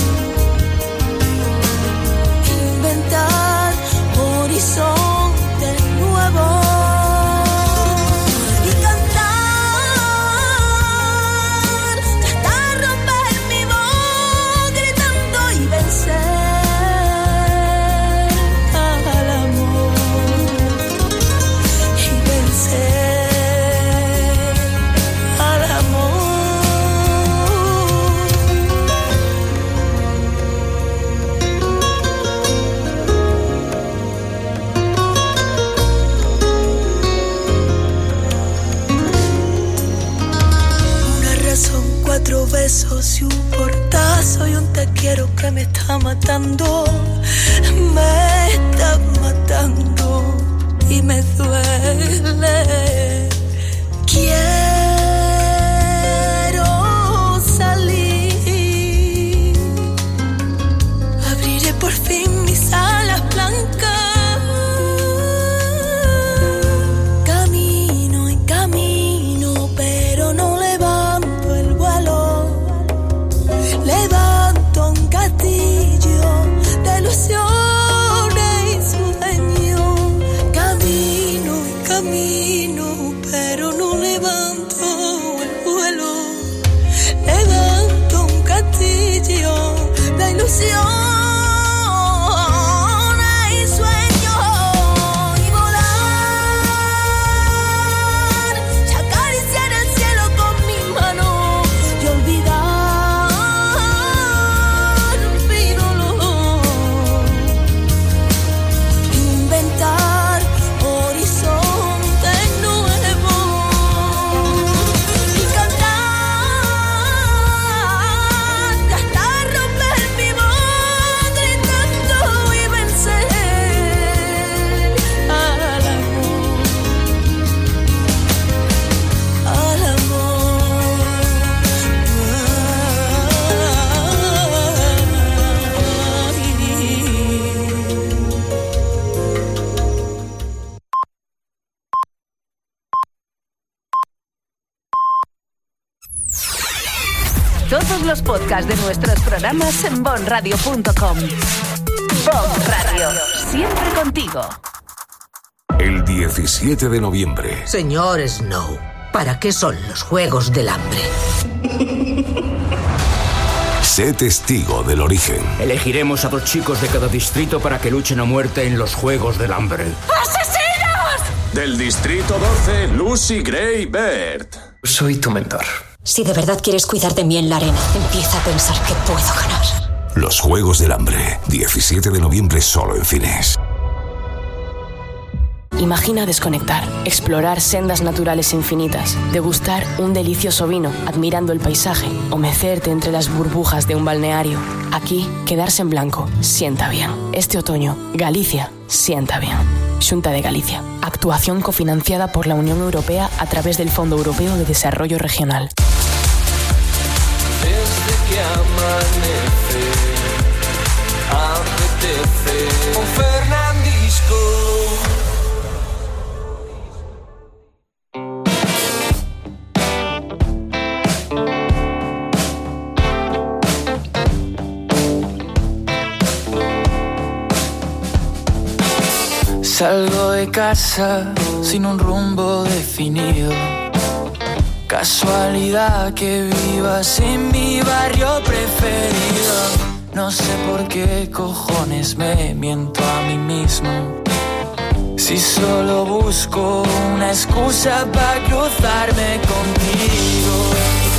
Inventar horizontes nuevos y cantar hasta romper mi voz gritando y vencer al amor y vencer al amor. Una razón, cuatro besos y un portazo y un te quiero que me está matando, me está matando y me duele. Quiero salir, abriré por fin mis alas blancas. Camino y camino, pero no levanto el vuelo. Levanto un castillo de ilusiones y sueños. Camino y camino, pero no levanto el vuelo. Levanto un castillo de ilusiones y sueños. Y volar, y acariciar el cielo con mis manos y olvidar mi dolor. Inventar horizontes nuevos y cantar hasta romper mi voz Todos los podcasts de nuestros programas en bon radio punto com. Bon Radio, siempre contigo. El diecisiete de noviembre. Señor Snow, ¿para qué son los Juegos del Hambre? Sé testigo del origen. Elegiremos a dos chicos de cada distrito para que luchen a muerte en los Juegos del Hambre. ¡Asesinos! Del distrito doce, Lucy Gray Baird. Soy tu mentor. Si de verdad quieres cuidar de mí en la arena, empieza a pensar que puedo ganar. Los Juegos del Hambre, diecisiete de noviembre solo en cines. Imagina desconectar, explorar sendas naturales infinitas, degustar un delicioso vino admirando el paisaje o mecerte entre las burbujas de un balneario. Aquí, quedarse en blanco sienta bien. Este otoño, Galicia sienta bien. Xunta de Galicia. Actuación cofinanciada por la Unión Europea a través del Fondo Europeo de Desarrollo Regional. Desde que amanece, apetece un Fernandisco. Salgo de casa sin un rumbo definido. Casualidad que vivas en mi barrio preferido. No sé por qué cojones me miento a mí mismo. Si solo busco una excusa para cruzarme contigo.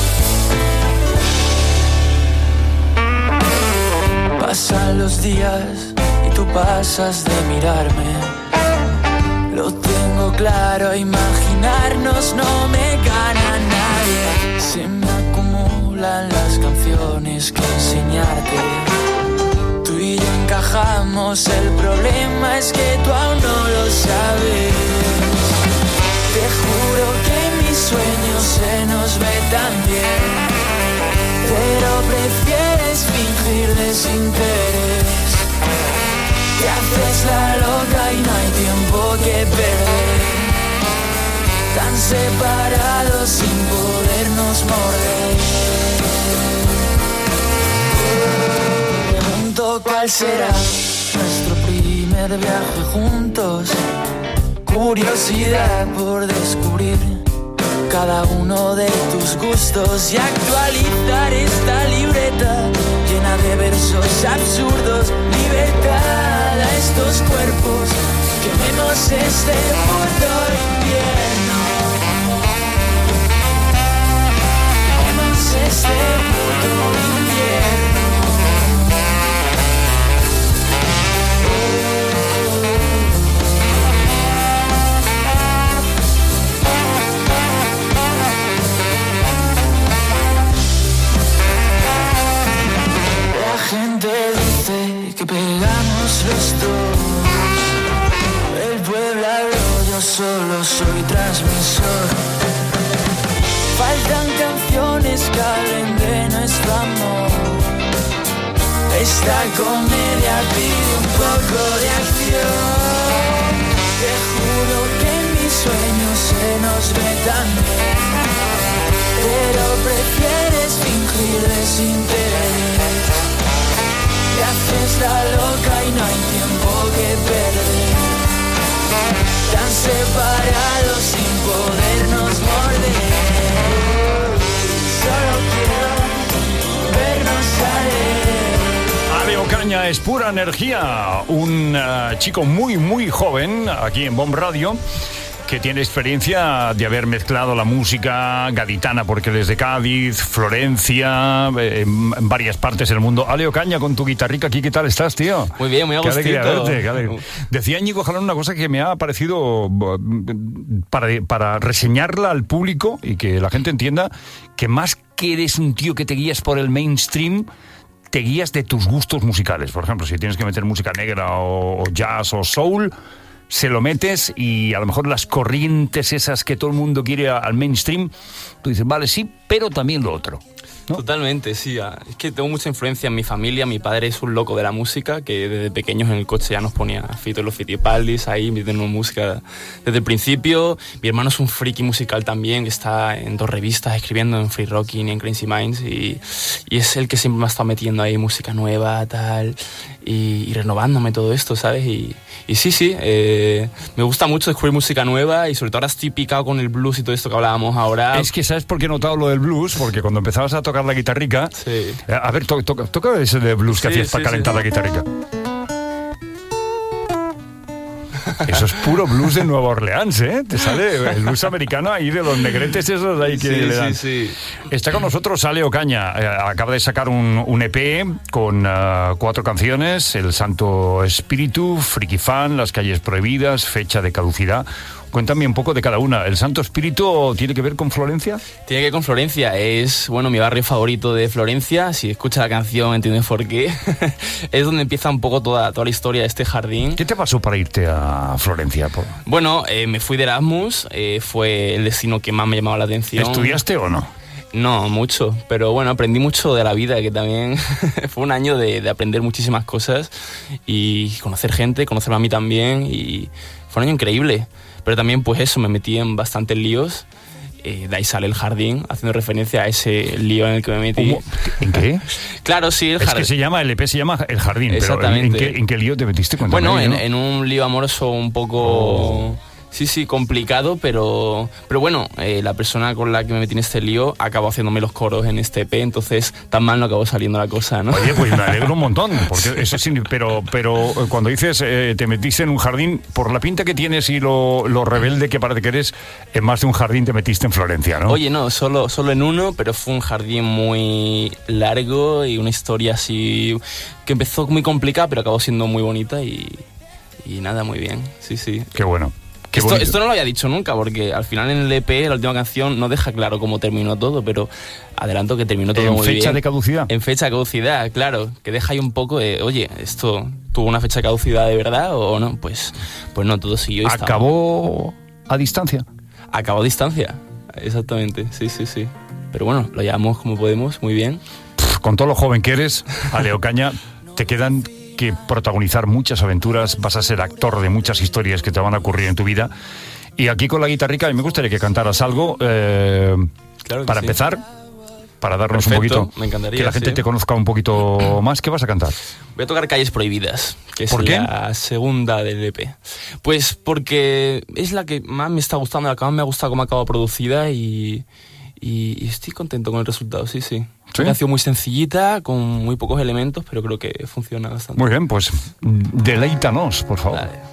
Pasan los días y tú pasas de mirarme. Lo tengo claro, imaginarnos no me gana nadie. Se me acumulan las canciones que enseñarte. Tú y yo encajamos, el problema es que tú aún no lo sabes. Te juro que mis sueños se nos ve tan bien, pero prefieres fingir desinterés. Te haces la loca y no hay tiempo que perder. Tan separados sin podernos morder. Pregunto cuál será nuestro primer viaje juntos. Curiosidad por descubrir cada uno de tus gustos y actualizar esta libreta llena de versos absurdos. Libertad a estos cuerpos, quememos este puto invierno. Quememos este puto invierno. Gente dice que pegamos los dos. El pueblo habló, yo solo soy transmisor. Faltan canciones que hablen de nuestro amor. Esta comedia pide un poco de acción. Te juro que en mis sueños se nos ve tan bien, pero prefieres fingir desinterés. Te haces la loca y no hay tiempo que perder. Tan separados sin podernos morder. Solo quiero vernos salir. Ale Ocaña es pura energía. Un uh, chico muy, muy joven aquí en Bon Radio, que tiene experiencia de haber mezclado la música gaditana, porque desde Cádiz, Florencia, eh, en varias partes del mundo. Ale Ocaña, con tu guitarrica aquí, ¿qué tal estás, tío? Muy bien, muy a gustito. Qué alegría verte, qué alegría. Decía Íñigo Jalón una cosa que me ha parecido para, para reseñarla al público y que la gente entienda que más que eres un tío que te guías por el mainstream, te guías de tus gustos musicales. Por ejemplo, si tienes que meter música negra o, o jazz o soul, se lo metes, y a lo mejor las corrientes esas que todo el mundo quiere al mainstream, tú dices, vale, sí, pero también lo otro, ¿no? Totalmente, sí. Es que tengo mucha influencia en mi familia. Mi padre es un loco de la música, que desde pequeños en el coche ya nos ponía Fito y los Fitipaldis ahí, metiendo música desde el principio. Mi hermano es un friki musical también, que está en dos revistas escribiendo, en Free Rocking y en Crazy Minds, y, y es el que siempre me ha estado metiendo ahí música nueva, tal, y, y renovándome todo esto, ¿sabes? Y, y sí, sí, eh, me gusta mucho descubrir música nueva, y sobre todo ahora estoy picado con el blues y todo esto que hablábamos ahora. Es que, ¿sabes por qué he notado lo del blues? Porque cuando empezabas a tocar la guitarrica, sí. A ver, to, to, toca ese de blues que sí, hacías sí, para calentar sí. la guitarrica. Eso es puro blues de Nueva Orleans, ¿eh? Te sale el blues americano ahí de los negretes esos de ahí que sí, le dan. Sí, sí. Está con nosotros Ale Ocaña. Eh, acaba de sacar un, un E P con uh, cuatro canciones: El Santo Espíritu, Friki Fan, Las Calles Prohibidas, Fecha de Caducidad. Cuéntame un poco de cada una. ¿El Santo Espíritu tiene que ver con Florencia? Tiene que ver con Florencia. Es, bueno, mi barrio favorito de Florencia. Si escuchas la canción entiendes por qué. Es donde empieza un poco toda, toda la historia de este jardín. ¿Qué te pasó para irte a Florencia? Bueno, eh, me fui de Erasmus. Eh, fue el destino que más me llamaba la atención. ¿Estudiaste o no? No, mucho. Pero bueno, aprendí mucho de la vida, que también fue un año de, de aprender muchísimas cosas y conocer gente, conocerme a mí también. Y fue un año increíble. Pero también, pues eso, me metí en bastantes líos. Eh, de ahí sale El Jardín, haciendo referencia a ese lío en el que me metí. ¿Cómo? ¿En qué? Claro, sí, El Jardín. Es que se llama, el E P se llama El Jardín. Exactamente. Pero ¿en qué, en qué lío te metiste? Cuéntame, bueno, en, ¿no? en un lío amoroso un poco... Oh. Sí, sí, complicado, pero pero bueno, eh, la persona con la que me metí en este lío acabó haciéndome los coros en este E P, entonces tan mal no acabó saliendo la cosa, ¿no? Oye, pues me alegro un montón, porque eso sí, pero, pero cuando dices eh, te metiste en un jardín, por la pinta que tienes y lo, lo rebelde que parece que eres, en más de un jardín te metiste en Florencia, ¿no? Oye, no, solo, solo en uno, pero fue un jardín muy largo y una historia así que empezó muy complicada, pero acabó siendo muy bonita y, y nada, muy bien, sí, sí. Qué bueno. Esto, esto no lo había dicho nunca, porque al final en el E P, la última canción, no deja claro cómo terminó todo, pero adelanto que terminó todo muy bien. ¿En fecha de caducidad? En fecha de caducidad, claro, que deja ahí un poco de, oye, ¿esto tuvo una fecha de caducidad de verdad o no? Pues, pues no, todo siguió. ¿Acabó a distancia? Acabó a distancia, exactamente, sí, sí, sí. Pero bueno, lo llevamos como podemos, muy bien. Pff, con todo lo joven que eres, Ale Ocaña, te quedan... que protagonizar muchas aventuras, vas a ser actor de muchas historias que te van a ocurrir en tu vida. Y aquí con la guitarrica me gustaría que cantaras algo eh, claro que para sí. empezar, para darnos Perfecto, un poquito, me encantaría, que la gente sí. te conozca un poquito más. ¿Qué vas a cantar? Voy a tocar Calles Prohibidas, que es ¿Por qué? la segunda del E P. Pues porque es la que más me está gustando, la que más me ha gustado cómo acaba producida y... Y estoy contento con el resultado, sí, sí. ¿Sí? Una canción muy sencillita, con muy pocos elementos, pero creo que funciona bastante. Muy bien, pues deleítanos, por favor. Vale.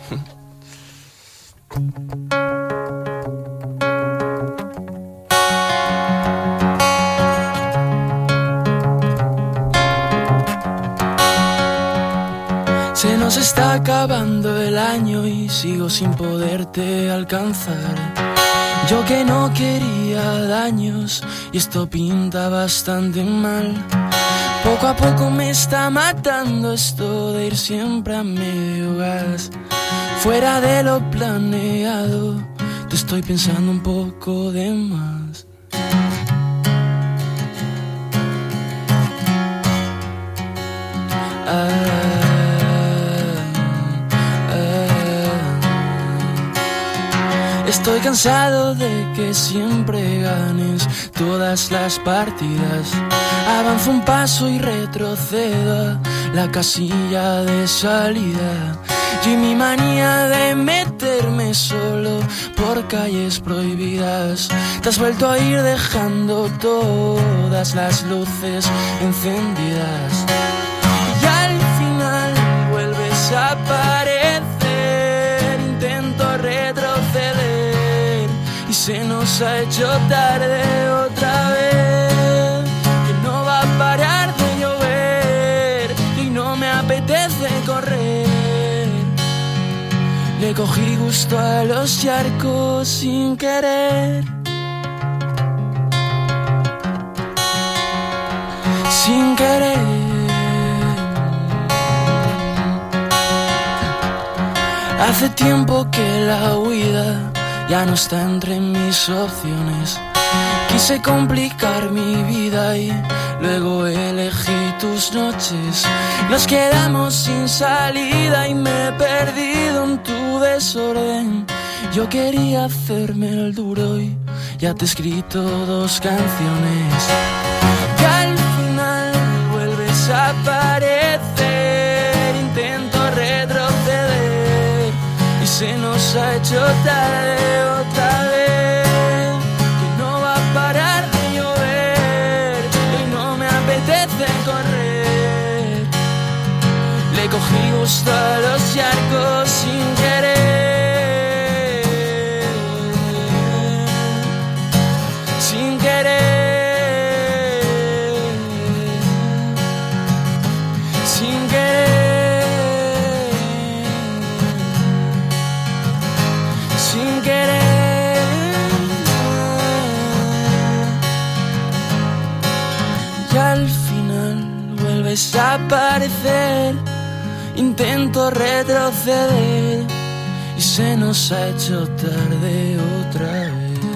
Se nos está acabando el año y sigo sin poderte alcanzar. Yo que no quería daños y esto pinta bastante mal. Poco a poco me está matando esto de ir siempre a medio gas. Fuera de lo planeado, te estoy pensando un poco de más. Ah. Estoy cansado de que siempre ganes todas las partidas. Avanzo un paso y retrocedo a la casilla de salida. Y mi manía de meterme solo por calles prohibidas. Te has vuelto a ir dejando todas las luces encendidas. Y al final vuelves a aparecer. Intento retroceder y se nos ha hecho tarde otra vez. Que no va a parar de llover y no me apetece correr. Le cogí gusto a los charcos sin querer. Sin querer. Hace tiempo que la huida ya no está entre mis opciones. Quise complicar mi vida y luego elegí tus noches. Nos quedamos sin salida y me he perdido en tu desorden. Yo quería hacerme el duro y ya te he escrito dos canciones. Y al final vuelves a aparecer. Intento retroceder y se nos ha hecho tarde otra vez. Que no va a parar de llover y no me apetece correr. Le cogí gusto a los charcos sin querer. Sin querer, sin querer, sin querer. Y al final vuelves a aparecer. Intento retroceder y se nos ha hecho tarde otra vez.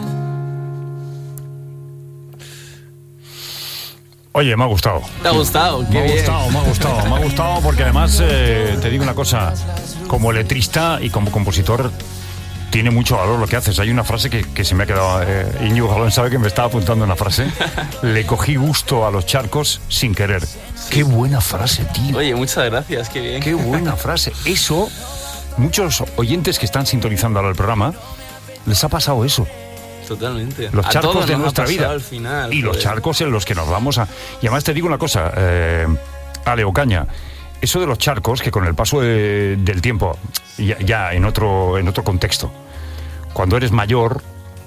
Oye, me ha gustado. ¿Te ha gustado? Qué me ha bien. gustado, me ha gustado, me ha gustado porque además eh, te digo una cosa, como letrista y como compositor tiene mucho valor lo que haces. Hay una frase que, que se me ha quedado, eh, Íñigo Galón sabe que me estaba apuntando una frase. Le cogí gusto a los charcos sin querer. Qué buena frase, tío. Oye, muchas gracias, qué bien. Qué buena frase. Eso, muchos oyentes que están sintonizando ahora el programa, les ha pasado eso. Totalmente. Los A charcos todos de nos ha nuestra pasado vida al final, y los joder. charcos en los que nos vamos a... Y además te digo una cosa, eh, Ale Ocaña, eso de los charcos que con el paso de- del tiempo, ya, ya en otro en otro contexto, cuando eres mayor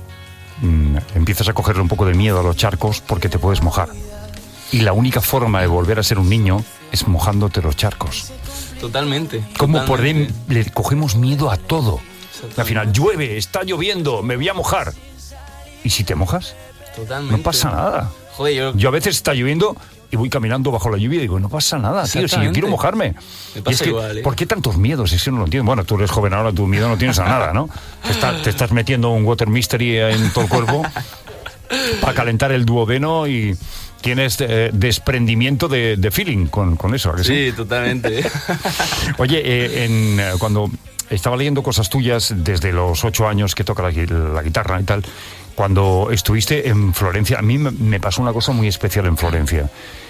mmm, empiezas a cogerle un poco de miedo a los charcos porque te puedes mojar. Y la única forma de volver a ser un niño es mojándote los charcos. Totalmente. ¿Cómo totalmente. podemos, le cogemos miedo a todo? Al final, llueve, está lloviendo, me voy a mojar. ¿Y si te mojas? Totalmente. No pasa nada. Joder, yo... Yo a veces está lloviendo y voy caminando bajo la lluvia y digo, no pasa nada, tío, si yo Exactamente. quiero mojarme. Me Y pasa es que, igual, ¿eh? ¿por qué tantos miedos? Es que no lo entiendo. Bueno, tú eres joven ahora, tu miedo no tienes a nada, ¿no? Te, está- te estás metiendo un water mystery en todo el cuerpo para calentar el duodeno y tienes eh, desprendimiento de, de feeling con, con eso, ¿a que sí? Sí, totalmente. Oye, eh, en, eh, cuando estaba leyendo cosas tuyas desde los ocho años que toca la, gui- la guitarra y tal, cuando estuviste en Florencia, a mí me, me pasó una cosa muy especial en Florencia.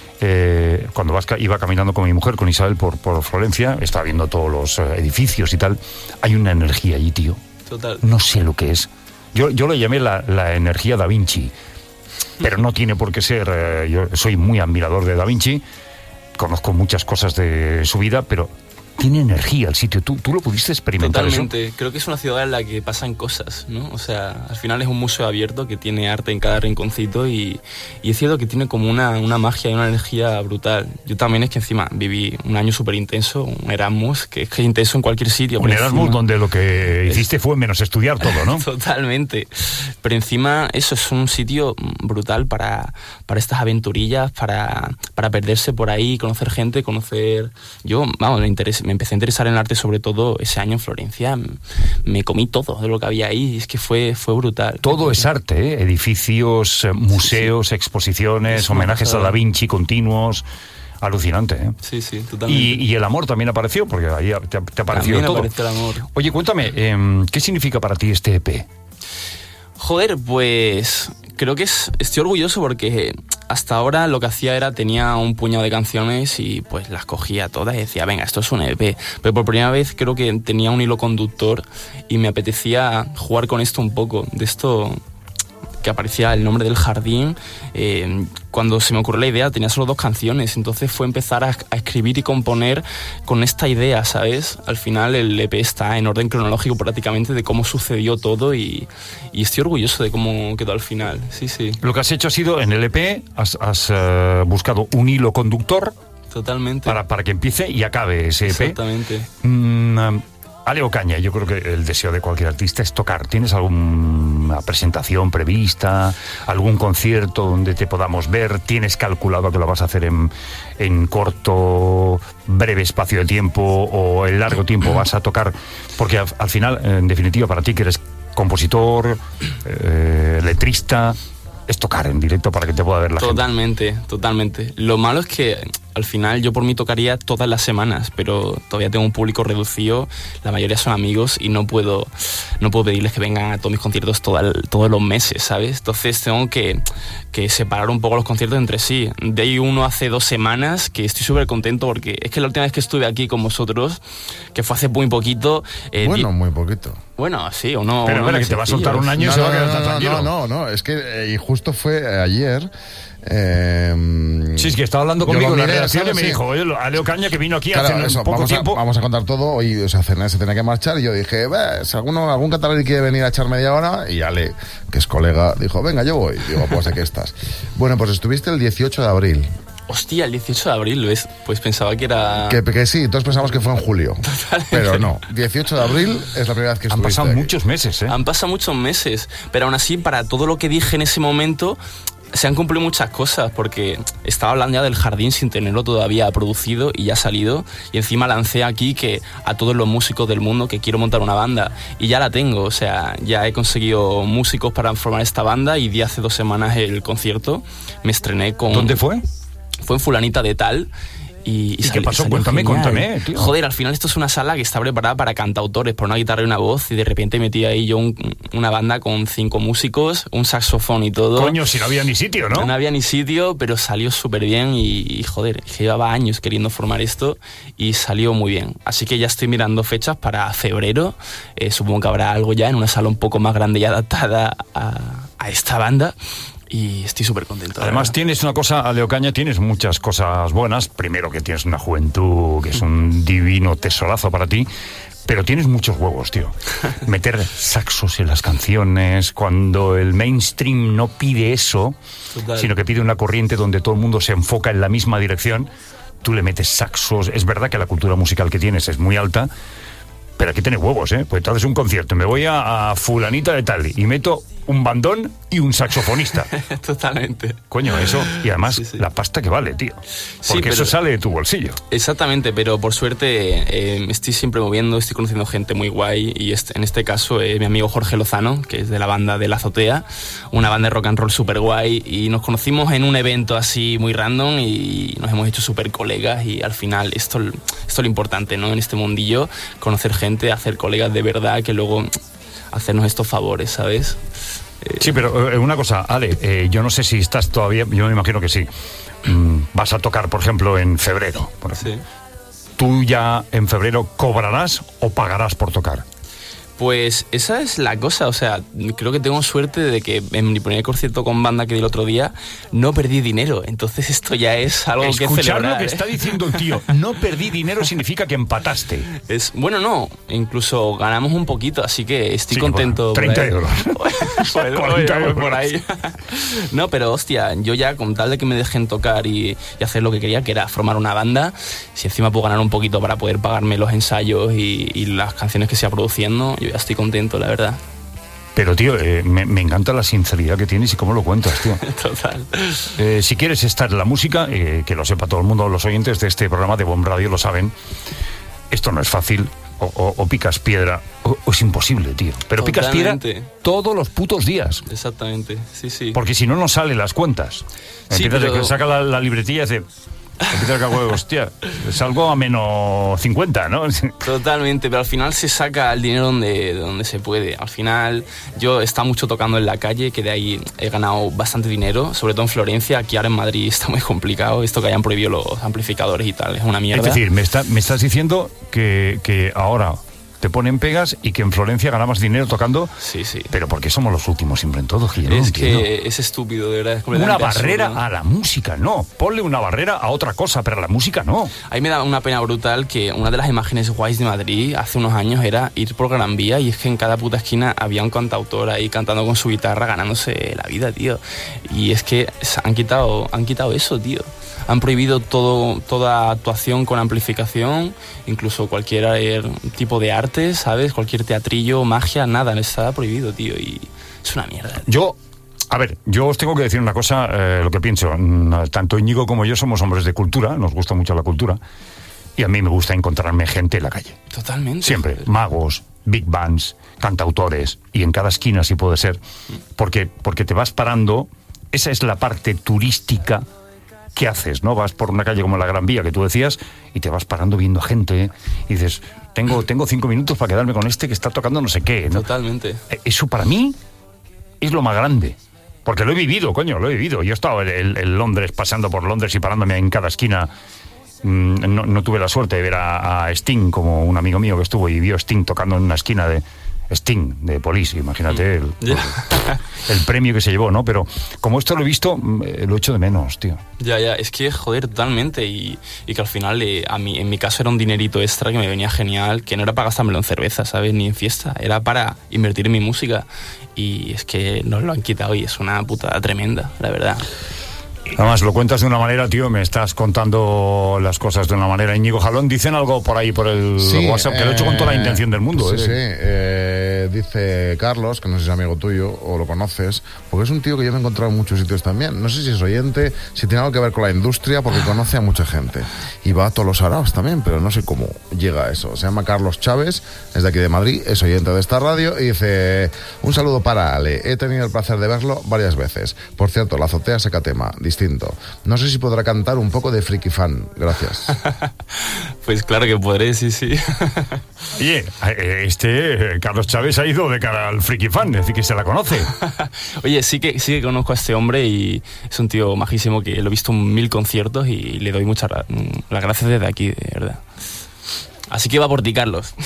Eh, cuando vas, ca- iba caminando con mi mujer, con Isabel, por, por Florencia, estaba viendo todos los eh, edificios y tal, hay una energía allí, tío. Total. No sé lo que es. Yo, yo le llamé la, la energía Da Vinci, pero no tiene por qué ser. Eh, yo soy muy admirador de Da Vinci, conozco muchas cosas de su vida, pero tiene energía el sitio. ¿Tú, tú lo pudiste experimentar Totalmente. Creo que es una ciudad en la que pasan cosas, ¿no? O sea, al final es un museo abierto que tiene arte en cada rinconcito y, y es cierto que tiene como una, una magia y una energía brutal. Yo también es que encima viví un año súper intenso, un Erasmus, que es que es intenso en cualquier sitio. Un pero Erasmus encima- donde lo que hiciste fue menos estudiar todo, ¿no? Totalmente. Pero encima eso es un sitio brutal para, para estas aventurillas, para, para perderse por ahí, conocer gente, conocer... Yo, vamos, me, interés- me empecé a interesar en el arte sobre todo ese año en Florencia. Me comí todo de lo que había ahí, es que fue, fue brutal. Todo es arte, ¿eh? Edificios, eh, museos, exposiciones, Es una homenajes a pasada. Da Vinci continuos. Alucinante, ¿eh? Sí, sí, totalmente. Y, y el amor también apareció, porque ahí te, te apareció También todo. apareció el amor. Oye, cuéntame, eh, ¿qué significa para ti este E P? Joder, pues creo que es, estoy orgulloso porque hasta ahora lo que hacía era tenía un puñado de canciones y pues las cogía todas y decía, venga, esto es un E P. Pero por primera vez creo que tenía un hilo conductor y me apetecía jugar con esto un poco. De esto que aparecía el nombre del jardín, eh, cuando se me ocurrió la idea tenía solo dos canciones, entonces fue empezar a, a escribir y componer con esta idea, ¿sabes? Al final el E P está en orden cronológico prácticamente de cómo sucedió todo y, y estoy orgulloso de cómo quedó al final, sí, sí. Lo que has hecho ha sido, en el E P, has, has eh, buscado un hilo conductor Totalmente. para, para que empiece y acabe ese E P. Exactamente. Mm, Ale Ocaña, yo creo que el deseo de cualquier artista es tocar. ¿Tienes alguna presentación prevista? ¿Algún concierto donde te podamos ver? ¿Tienes calculado que lo vas a hacer en, en corto, breve espacio de tiempo o en largo tiempo vas a tocar? Porque al, al final, en definitiva, para ti que eres compositor, eh, letrista, es tocar en directo para que te pueda ver la totalmente, gente. Totalmente, totalmente. Lo malo es que al final yo por mí tocaría todas las semanas, pero todavía tengo un público reducido, la mayoría son amigos y no puedo no puedo pedirles que vengan a todos mis conciertos toda, todos los meses, ¿sabes? Entonces tengo que, que separar un poco los conciertos entre sí. De ahí uno hace dos semanas que estoy súper contento porque es que la última vez que estuve aquí con vosotros, que fue hace muy poquito... Eh, bueno, di- muy poquito. Bueno, sí, o no... Pero bueno, que te va a soltar un año y no, se va no, a quedar no, tan no, tranquilo. no, no, no, es que eh, y justo fue ayer... Eh, sí, es que estaba hablando conmigo en la redacción y me sí. dijo, oye, a Leo Caña que vino aquí claro, hace eso, un poco vamos tiempo. A, vamos a contar todo. Hoy, o sea, Cené se tenía que marchar y yo dije, si alguno, algún catalán quiere venir a echar media hora, y Ale, que es colega, dijo, venga, yo voy. Digo, pues aquí estás. Bueno, pues estuviste el dieciocho de abril. Hostia, el dieciocho de abril, ¿ves? Pues pensaba que era... Que, que sí, todos pensamos que fue en julio. Totalmente. Pero no, dieciocho de abril es la primera vez que Han estuviste pasado aquí. muchos meses, ¿eh? Han pasado muchos meses, pero aún así, para todo lo que dije en ese momento, se han cumplido muchas cosas, porque estaba hablando ya del jardín sin tenerlo todavía producido y ya ha salido, y encima lancé aquí que a todos los músicos del mundo que quiero montar una banda, y ya la tengo, o sea, ya he conseguido músicos para formar esta banda, y di hace dos semanas el concierto, me estrené con... ¿Dónde fue? Fue en Fulanita de Tal. ¿Y, y, ¿Y salió, qué pasó? salió Cuéntame, genial. cuéntame, tío. Joder, al final esto es una sala que está preparada para cantautores, por una guitarra y una voz, y de repente metí ahí yo un, una banda con cinco músicos, un saxofón y todo. Coño, si no había ni sitio, ¿no? No había ni sitio, pero salió súper bien y, y, joder, llevaba años queriendo formar esto y salió muy bien. Así que ya estoy mirando fechas para febrero. Eh, supongo que habrá algo ya en una sala un poco más grande y adaptada a, a esta banda. Y estoy súper contento. Además tienes una cosa, Leo Caña, tienes muchas cosas buenas. Primero que tienes una juventud que es un divino tesorazo para ti. Pero tienes muchos huevos, tío. Meter saxos en las canciones, cuando el mainstream no pide eso, Total. sino que pide una corriente donde todo el mundo se enfoca en la misma dirección, tú le metes saxos. Es verdad que la cultura musical que tienes es muy alta, pero aquí tienes huevos, ¿eh? Pues entonces un concierto, me voy a, a Fulanita de Tal y meto un bandón y un saxofonista. Totalmente. Coño, eso, y además sí, sí. la pasta que vale, tío. Porque sí, pero, eso sale de tu bolsillo. Exactamente, pero por suerte eh, estoy siempre moviendo, estoy conociendo gente muy guay, y este, en este caso eh, mi amigo Jorge Lozano, que es de la banda de La Azotea, una banda de rock and roll súper guay, y nos conocimos en un evento así muy random y nos hemos hecho súper colegas, y al final esto, esto es lo importante, ¿no? En este mundillo, conocer gente, hacer colegas de verdad, que luego hacernos estos favores, ¿sabes? Eh, sí, pero eh, una cosa, Ale, eh, yo no sé si estás todavía, yo me imagino que sí. Mm, vas a tocar, por ejemplo, en febrero. Por ejemplo. Sí. ¿Tú ya en febrero cobrarás o pagarás por tocar? Pues esa es la cosa, o sea, creo que tengo suerte de que en mi primer concierto con banda que di el otro día no perdí dinero, entonces esto ya es algo Escuchar que celebrar. Lo que ¿eh? está diciendo el tío, no perdí dinero significa que empataste. Es, bueno, no, incluso ganamos un poquito, así que estoy sí, contento. Bueno, treinta euros. Pues, cuarenta euros por ahí. No, pero hostia, yo ya con tal de que me dejen tocar y, y hacer lo que quería, que era formar una banda, si encima puedo ganar un poquito para poder pagarme los ensayos y, y las canciones que sea produciendo, yo ya estoy contento, la verdad. Pero, tío, eh, me, me encanta la sinceridad que tienes y cómo lo cuentas, tío. Total. Eh, si quieres estar en la música, eh, que lo sepa todo el mundo, los oyentes de este programa de Bomb Radio lo saben, esto no es fácil. O, o, o picas piedra, o, o es imposible, tío. Pero Totalmente. Picas piedra todos los putos días. Exactamente, sí, sí. Porque si no, no salen las cuentas. Sí, Empiezas pero... de que saca la, la libretilla y dice... Empieza a caer, hostia, salgo a menos cincuenta, ¿no? Totalmente, pero al final se saca el dinero donde, donde se puede. Al final yo he estado mucho tocando en la calle, que de ahí he ganado bastante dinero, sobre todo en Florencia. Aquí ahora en Madrid está muy complicado, esto que hayan prohibido los amplificadores y tal, es una mierda. Es decir, me, está, me estás diciendo que, que ahora te ponen pegas y que en Florencia ganabas dinero tocando. Sí, sí. Pero porque somos los últimos siempre en todo, Gil. Es que es estúpido, de verdad. Es una barrera absurdo. A la música, no. Ponle una barrera a otra cosa, pero a la música no. A mí me da una pena brutal que una de las imágenes guays de Madrid hace unos años era ir por Gran Vía, y es que en cada puta esquina había un cantautor ahí cantando con su guitarra, ganándose la vida, tío. Y es que han quitado, han quitado eso, tío. Han prohibido todo, toda actuación con amplificación, incluso cualquier tipo de arte, ¿sabes? Cualquier teatrillo, magia, nada, está prohibido, tío, y es una mierda. Yo, a ver, yo os tengo que decir una cosa, eh, lo que pienso. Tanto Íñigo como yo somos hombres de cultura, nos gusta mucho la cultura, y a mí me gusta encontrarme gente en la calle. Totalmente. Siempre, magos, big bands, cantautores, y en cada esquina si puede ser, porque, porque te vas parando esa es la parte turística que haces, ¿no? Vas por una calle como la Gran Vía, que tú decías, y te vas parando viendo gente, y dices, tengo, tengo cinco minutos para quedarme con este que está tocando no sé qué, ¿no? Totalmente. Eso para mí es lo más grande. Porque lo he vivido, coño, lo he vivido. Yo he estado en, en, en Londres, pasando por Londres y parándome en cada esquina. No, no tuve la suerte de ver a, a Sting, como un amigo mío que estuvo y vio Sting tocando en una esquina de Sting, de Police, imagínate el, el, el premio que se llevó, ¿no? Pero como esto lo he visto, lo echo de menos, tío. Ya, ya, es que, joder, totalmente. Y, y que al final, eh, a mí, en mi caso era un dinerito extra que me venía genial, que no era para gastármelo en cerveza, ¿sabes? Ni en fiesta, era para invertir en mi música. Y es que nos lo han quitado y es una putada tremenda, la verdad. Además, lo cuentas de una manera, tío, me estás contando las cosas de una manera. Íñigo Jalón, dicen algo por ahí, por el sí, WhatsApp, que eh, lo he hecho con toda la intención del mundo. Sí, ¿eh? sí. Eh, dice Carlos, que no sé si es amigo tuyo o lo conoces, porque es un tío que yo me he encontrado en muchos sitios también. No sé si es oyente, si tiene algo que ver con la industria, porque conoce a mucha gente. Y va a todos los araos también, pero no sé cómo llega a eso. Se llama Carlos Chávez, es de aquí de Madrid, es oyente de esta radio, y dice, un saludo para Ale, he tenido el placer de verlo varias veces. Por cierto, la azotea saca tema, distinto. No sé si podrá cantar un poco de Friki Fan. Gracias. Pues claro que podré, sí, sí. Oye, este Carlos Chávez ha ido de cara al Friki Fan, es decir, que se la conoce. Oye, sí que, sí que conozco a este hombre y es un tío majísimo que lo he visto en mil conciertos y le doy muchas las gracias desde aquí, de verdad. Así que va por ti, Carlos.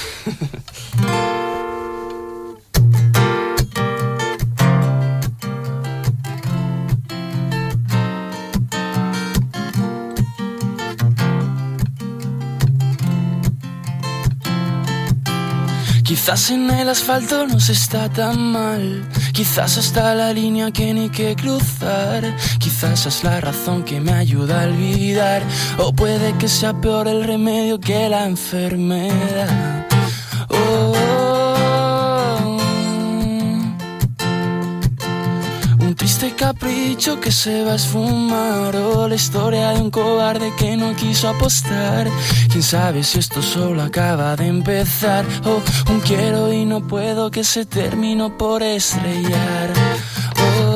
Quizás en el asfalto no se está tan mal, quizás hasta la línea que ni que cruzar, quizás es la razón que me ayuda a olvidar, o puede que sea peor el remedio que la enfermedad. Oh, un triste capricho que se va a esfumar, o la historia de un cobarde que no quiso apostar. Quién sabe si esto solo acaba de empezar, o un quiero y no puedo que se terminó por estrellar. Oh,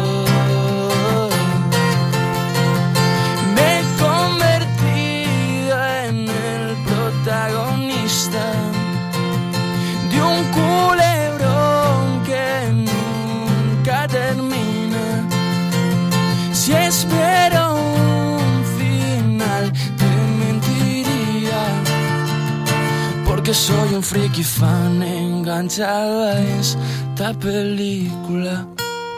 me he convertido en el protagonista de un culebrón que nunca termina. Si espero un final te mentiría, porque soy un friki fan enganchado a esta película.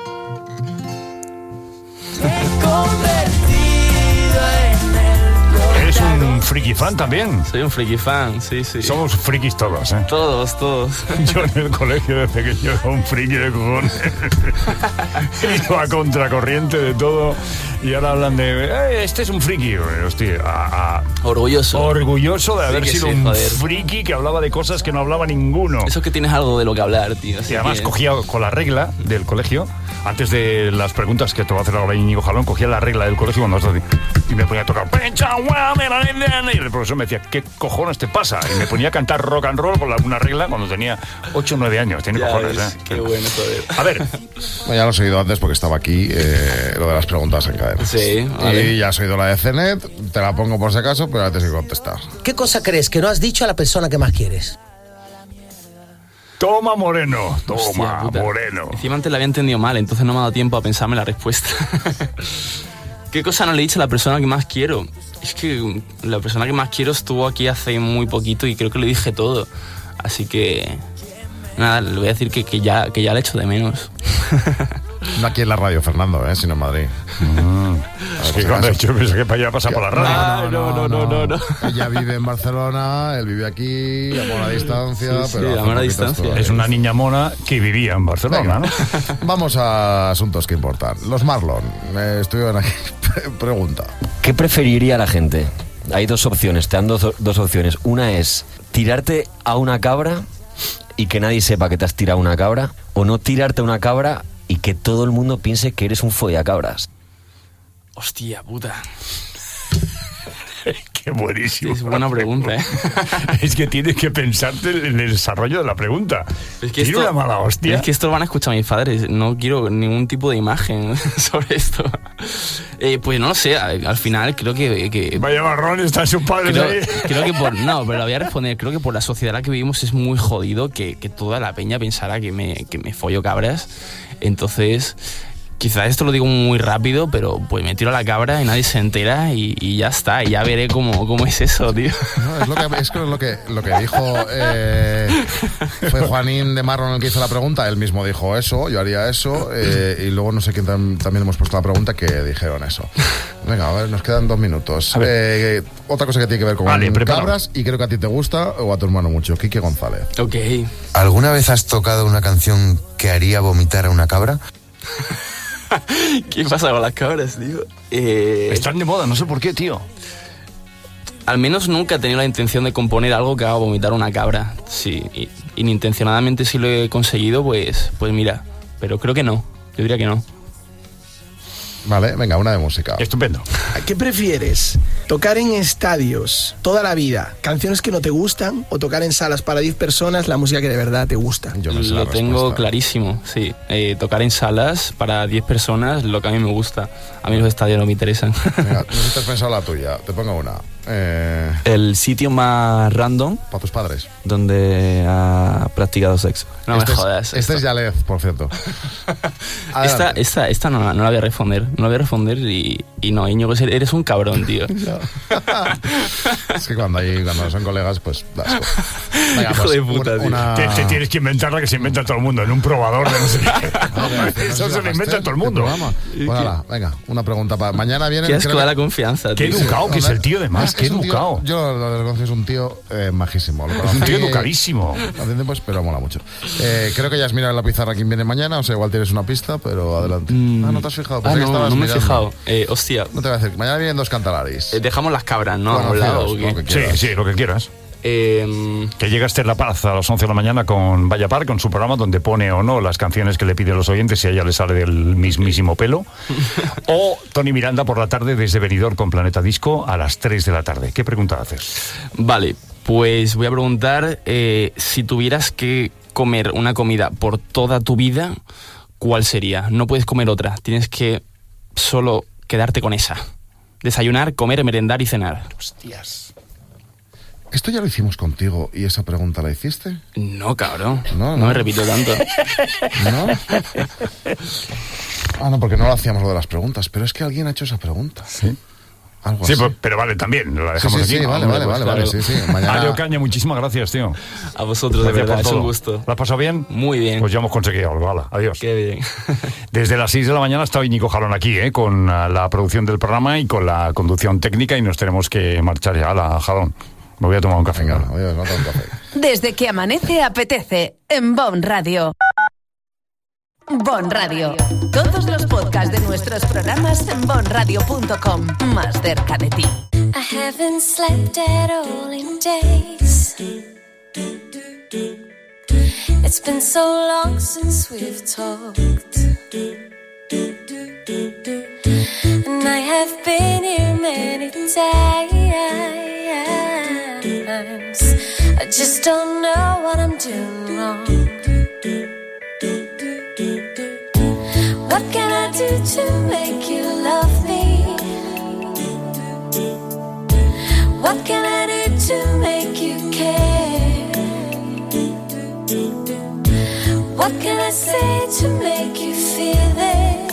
Me he convertido en el Eres un friki fan también. Soy un friki fan, sí, sí. Somos frikis todos, ¿eh? Todos, todos. Yo en el colegio de pequeño era un friki de cojones. Iba a contracorriente de todo. Y ahora hablan de, eh, este es un friki. Hostia, a, a, orgulloso. Orgulloso de haber sí sido sí, un joder. friki que hablaba de cosas que no hablaba ninguno. Eso que tienes algo de lo que hablar, tío. Y además que... cogía con la regla del colegio, antes de las preguntas que te va a hacer ahora Íñigo Jalón, cogía la regla del colegio cuando estás así, y me ponía a tocar. Y el profesor me decía, ¿qué cojones te pasa? Y me ponía a cantar rock and roll con una regla cuando tenía ocho o nueve años. Tiene ya cojones, es, ¿eh? Qué bueno, joder. A ver. Bueno, ya lo he oído antes porque estaba aquí, eh, lo de las preguntas en cadena. Sí, vale. Y ya has oído la de C N E T, te la pongo por si acaso, pero ahora te sé contestar. ¿Qué cosa crees que no has dicho a la persona que más quieres? Toma, Moreno, toma, Hostia, puta. Moreno. Encima antes la había entendido mal, entonces no me ha dado tiempo a pensarme la respuesta. ¿Qué cosa no le he dicho a la persona que más quiero? Es que la persona que más quiero estuvo aquí hace muy poquito y creo que le dije todo. Así que... nada, le voy a decir que, que, ya, que ya le echo de menos. No aquí en la radio, Fernando, ¿eh? Sino en Madrid. Mm. Es que cuando he dicho pensé que para allá pasa por la radio. No, no, no, no, no. Ella vive en Barcelona, él vive aquí, amor a distancia. Sí, sí, pero amor a distancia. Es una niña mona que vivía en Barcelona, Venga, ¿no? Vamos a asuntos que importan. Los Marlon, eh, estuvieron aquí. Pregunta. ¿Qué preferiría la gente? Hay dos opciones, te dan dos, dos opciones. Una es tirarte a una cabra y que nadie sepa que te has tirado a una cabra, o no tirarte a una cabra y que todo el mundo piense que eres un follacabras. Hostia puta. ¿Qué Buenísimo. Es buena pregunta, ¿eh? Es que tienes que pensarte en el desarrollo de la pregunta. Es que Tiene esto, una mala hostia. Es que esto lo van a escuchar mis padres. No quiero ningún tipo de imagen sobre esto. Eh, pues no lo sé, al, al final creo que... que Vaya marrón, están sus padres creo, ahí. Creo que por... No, pero lo voy a responder. Creo que por la sociedad en la que vivimos es muy jodido que, que toda la peña pensara que me, que me follo cabras. Entonces... Quizás esto lo digo muy rápido, pero pues me tiro a la cabra y nadie se entera y, y ya está, y ya veré cómo, cómo es eso, tío. No, es lo que, es lo que, lo que dijo, eh, fue Juanín de Marron el que hizo la pregunta, él mismo dijo eso, yo haría eso, eh, y luego no sé quién tam, también hemos puesto la pregunta que dijeron eso. Venga, a ver, nos quedan dos minutos. Eh, otra cosa que tiene que ver con vale, cabras, y creo que a ti te gusta, o a tu hermano mucho, Quique González. Ok. ¿Alguna vez has tocado una canción que haría vomitar a una cabra? ¿Qué pasa con las cabras, tío? Eh... Están de moda, no sé por qué, tío. Al menos nunca he tenido la intención de componer algo que haga vomitar una cabra. Sí, y, inintencionadamente si lo he conseguido, pues, pues mira. Pero creo que no, yo diría que no. Vale, venga, una de música. Estupendo. ¿Qué prefieres? ¿Tocar en estadios toda la vida canciones que no te gustan o tocar en salas para diez personas la música que de verdad te gusta? Yo no sé lo la tengo respuesta. clarísimo, sí. Eh, tocar en salas para diez personas, lo que a mí me gusta. A mí los estadios no me interesan. Venga, no sé si te has pensado la tuya. Te pongo una. Eh... El sitio más random para tus padres donde ha practicado sexo. No este me jodas. Es, este es Yalez, por cierto. esta, esta, esta no, no la voy a responder. No la voy a responder y, y no, Íñigo, eres un cabrón, tío. Es que cuando, hay, cuando son colegas, pues... Venga, hijo pues, de puta, una, una... Te, te tienes que inventar la que se inventa todo el mundo en un probador de no sé qué. Eso se lo inventa todo el mundo. Pues nada, venga, una pregunta para... Mañana viene... Qué asco da la confianza, tío. Qué educado que es el tío, además. Qué educado. Yo lo reconozco, es un tío eh, majísimo. Lo es un tío educadísimo. Pues, pero mola mucho. Eh, creo que ya has mirado en la pizarra quién viene mañana, o sea, igual tienes una pista, pero adelante. Mm. Ah, no te has fijado. Ah, que no, estabas no me he mirando. fijado. Eh, hostia. No te voy a decir. Mañana vienen dos cantalaris. Eh, dejamos las cabras, ¿no? Bueno, Lado, lo que sí, sí, lo que quieras. Eh, que llega Esther La Paz a las once de la mañana con Vaya Par, con su programa donde pone o no las canciones que le piden los oyentes si a ella le sale del mismísimo pelo. O Tony Miranda por la tarde desde Benidorm con Planeta Disco a las tres de la tarde. ¿Qué pregunta haces? Vale, pues voy a preguntar eh, si tuvieras que comer una comida por toda tu vida, ¿cuál sería? No puedes comer otra, tienes que solo quedarte con esa. Desayunar, comer, merendar y cenar. Hostias. ¿Esto ya lo hicimos contigo y esa pregunta la hiciste? No, cabrón. No, no. no me repito tanto. ¿No? Ah, no, porque no lo hacíamos lo de las preguntas, pero es que alguien ha hecho esa pregunta. Sí. Algo sí, así. pero, pero vale, también, la dejamos sí, sí, aquí. Sí, vale, no, vale, pues, vale, claro. vale, sí, sí. Mañana... Mario Caña, muchísimas gracias, tío. A vosotros, gracias, de verdad, es un gusto. ¿Lo has pasado bien? Muy bien. Pues ya hemos conseguido algo, hala, adiós. Qué bien. Desde las seis de la mañana está Íñigo Jalón aquí, ¿eh? Con la producción del programa y con la conducción técnica y nos tenemos que marchar ya, hala, Jalón. Me voy a tomar un café. Venga, voy a tomar un café. Desde que amanece apetece en Bon Radio. Bon Radio. Todos los podcasts de nuestros programas en bon radio punto com. Más cerca de ti. I haven't slept at all in days. It's been so long since we've talked. And I have been here many times. I just don't know what I'm doing wrong. What can I do to make you love me? What can I do to make you care? What can I say to make you feel it?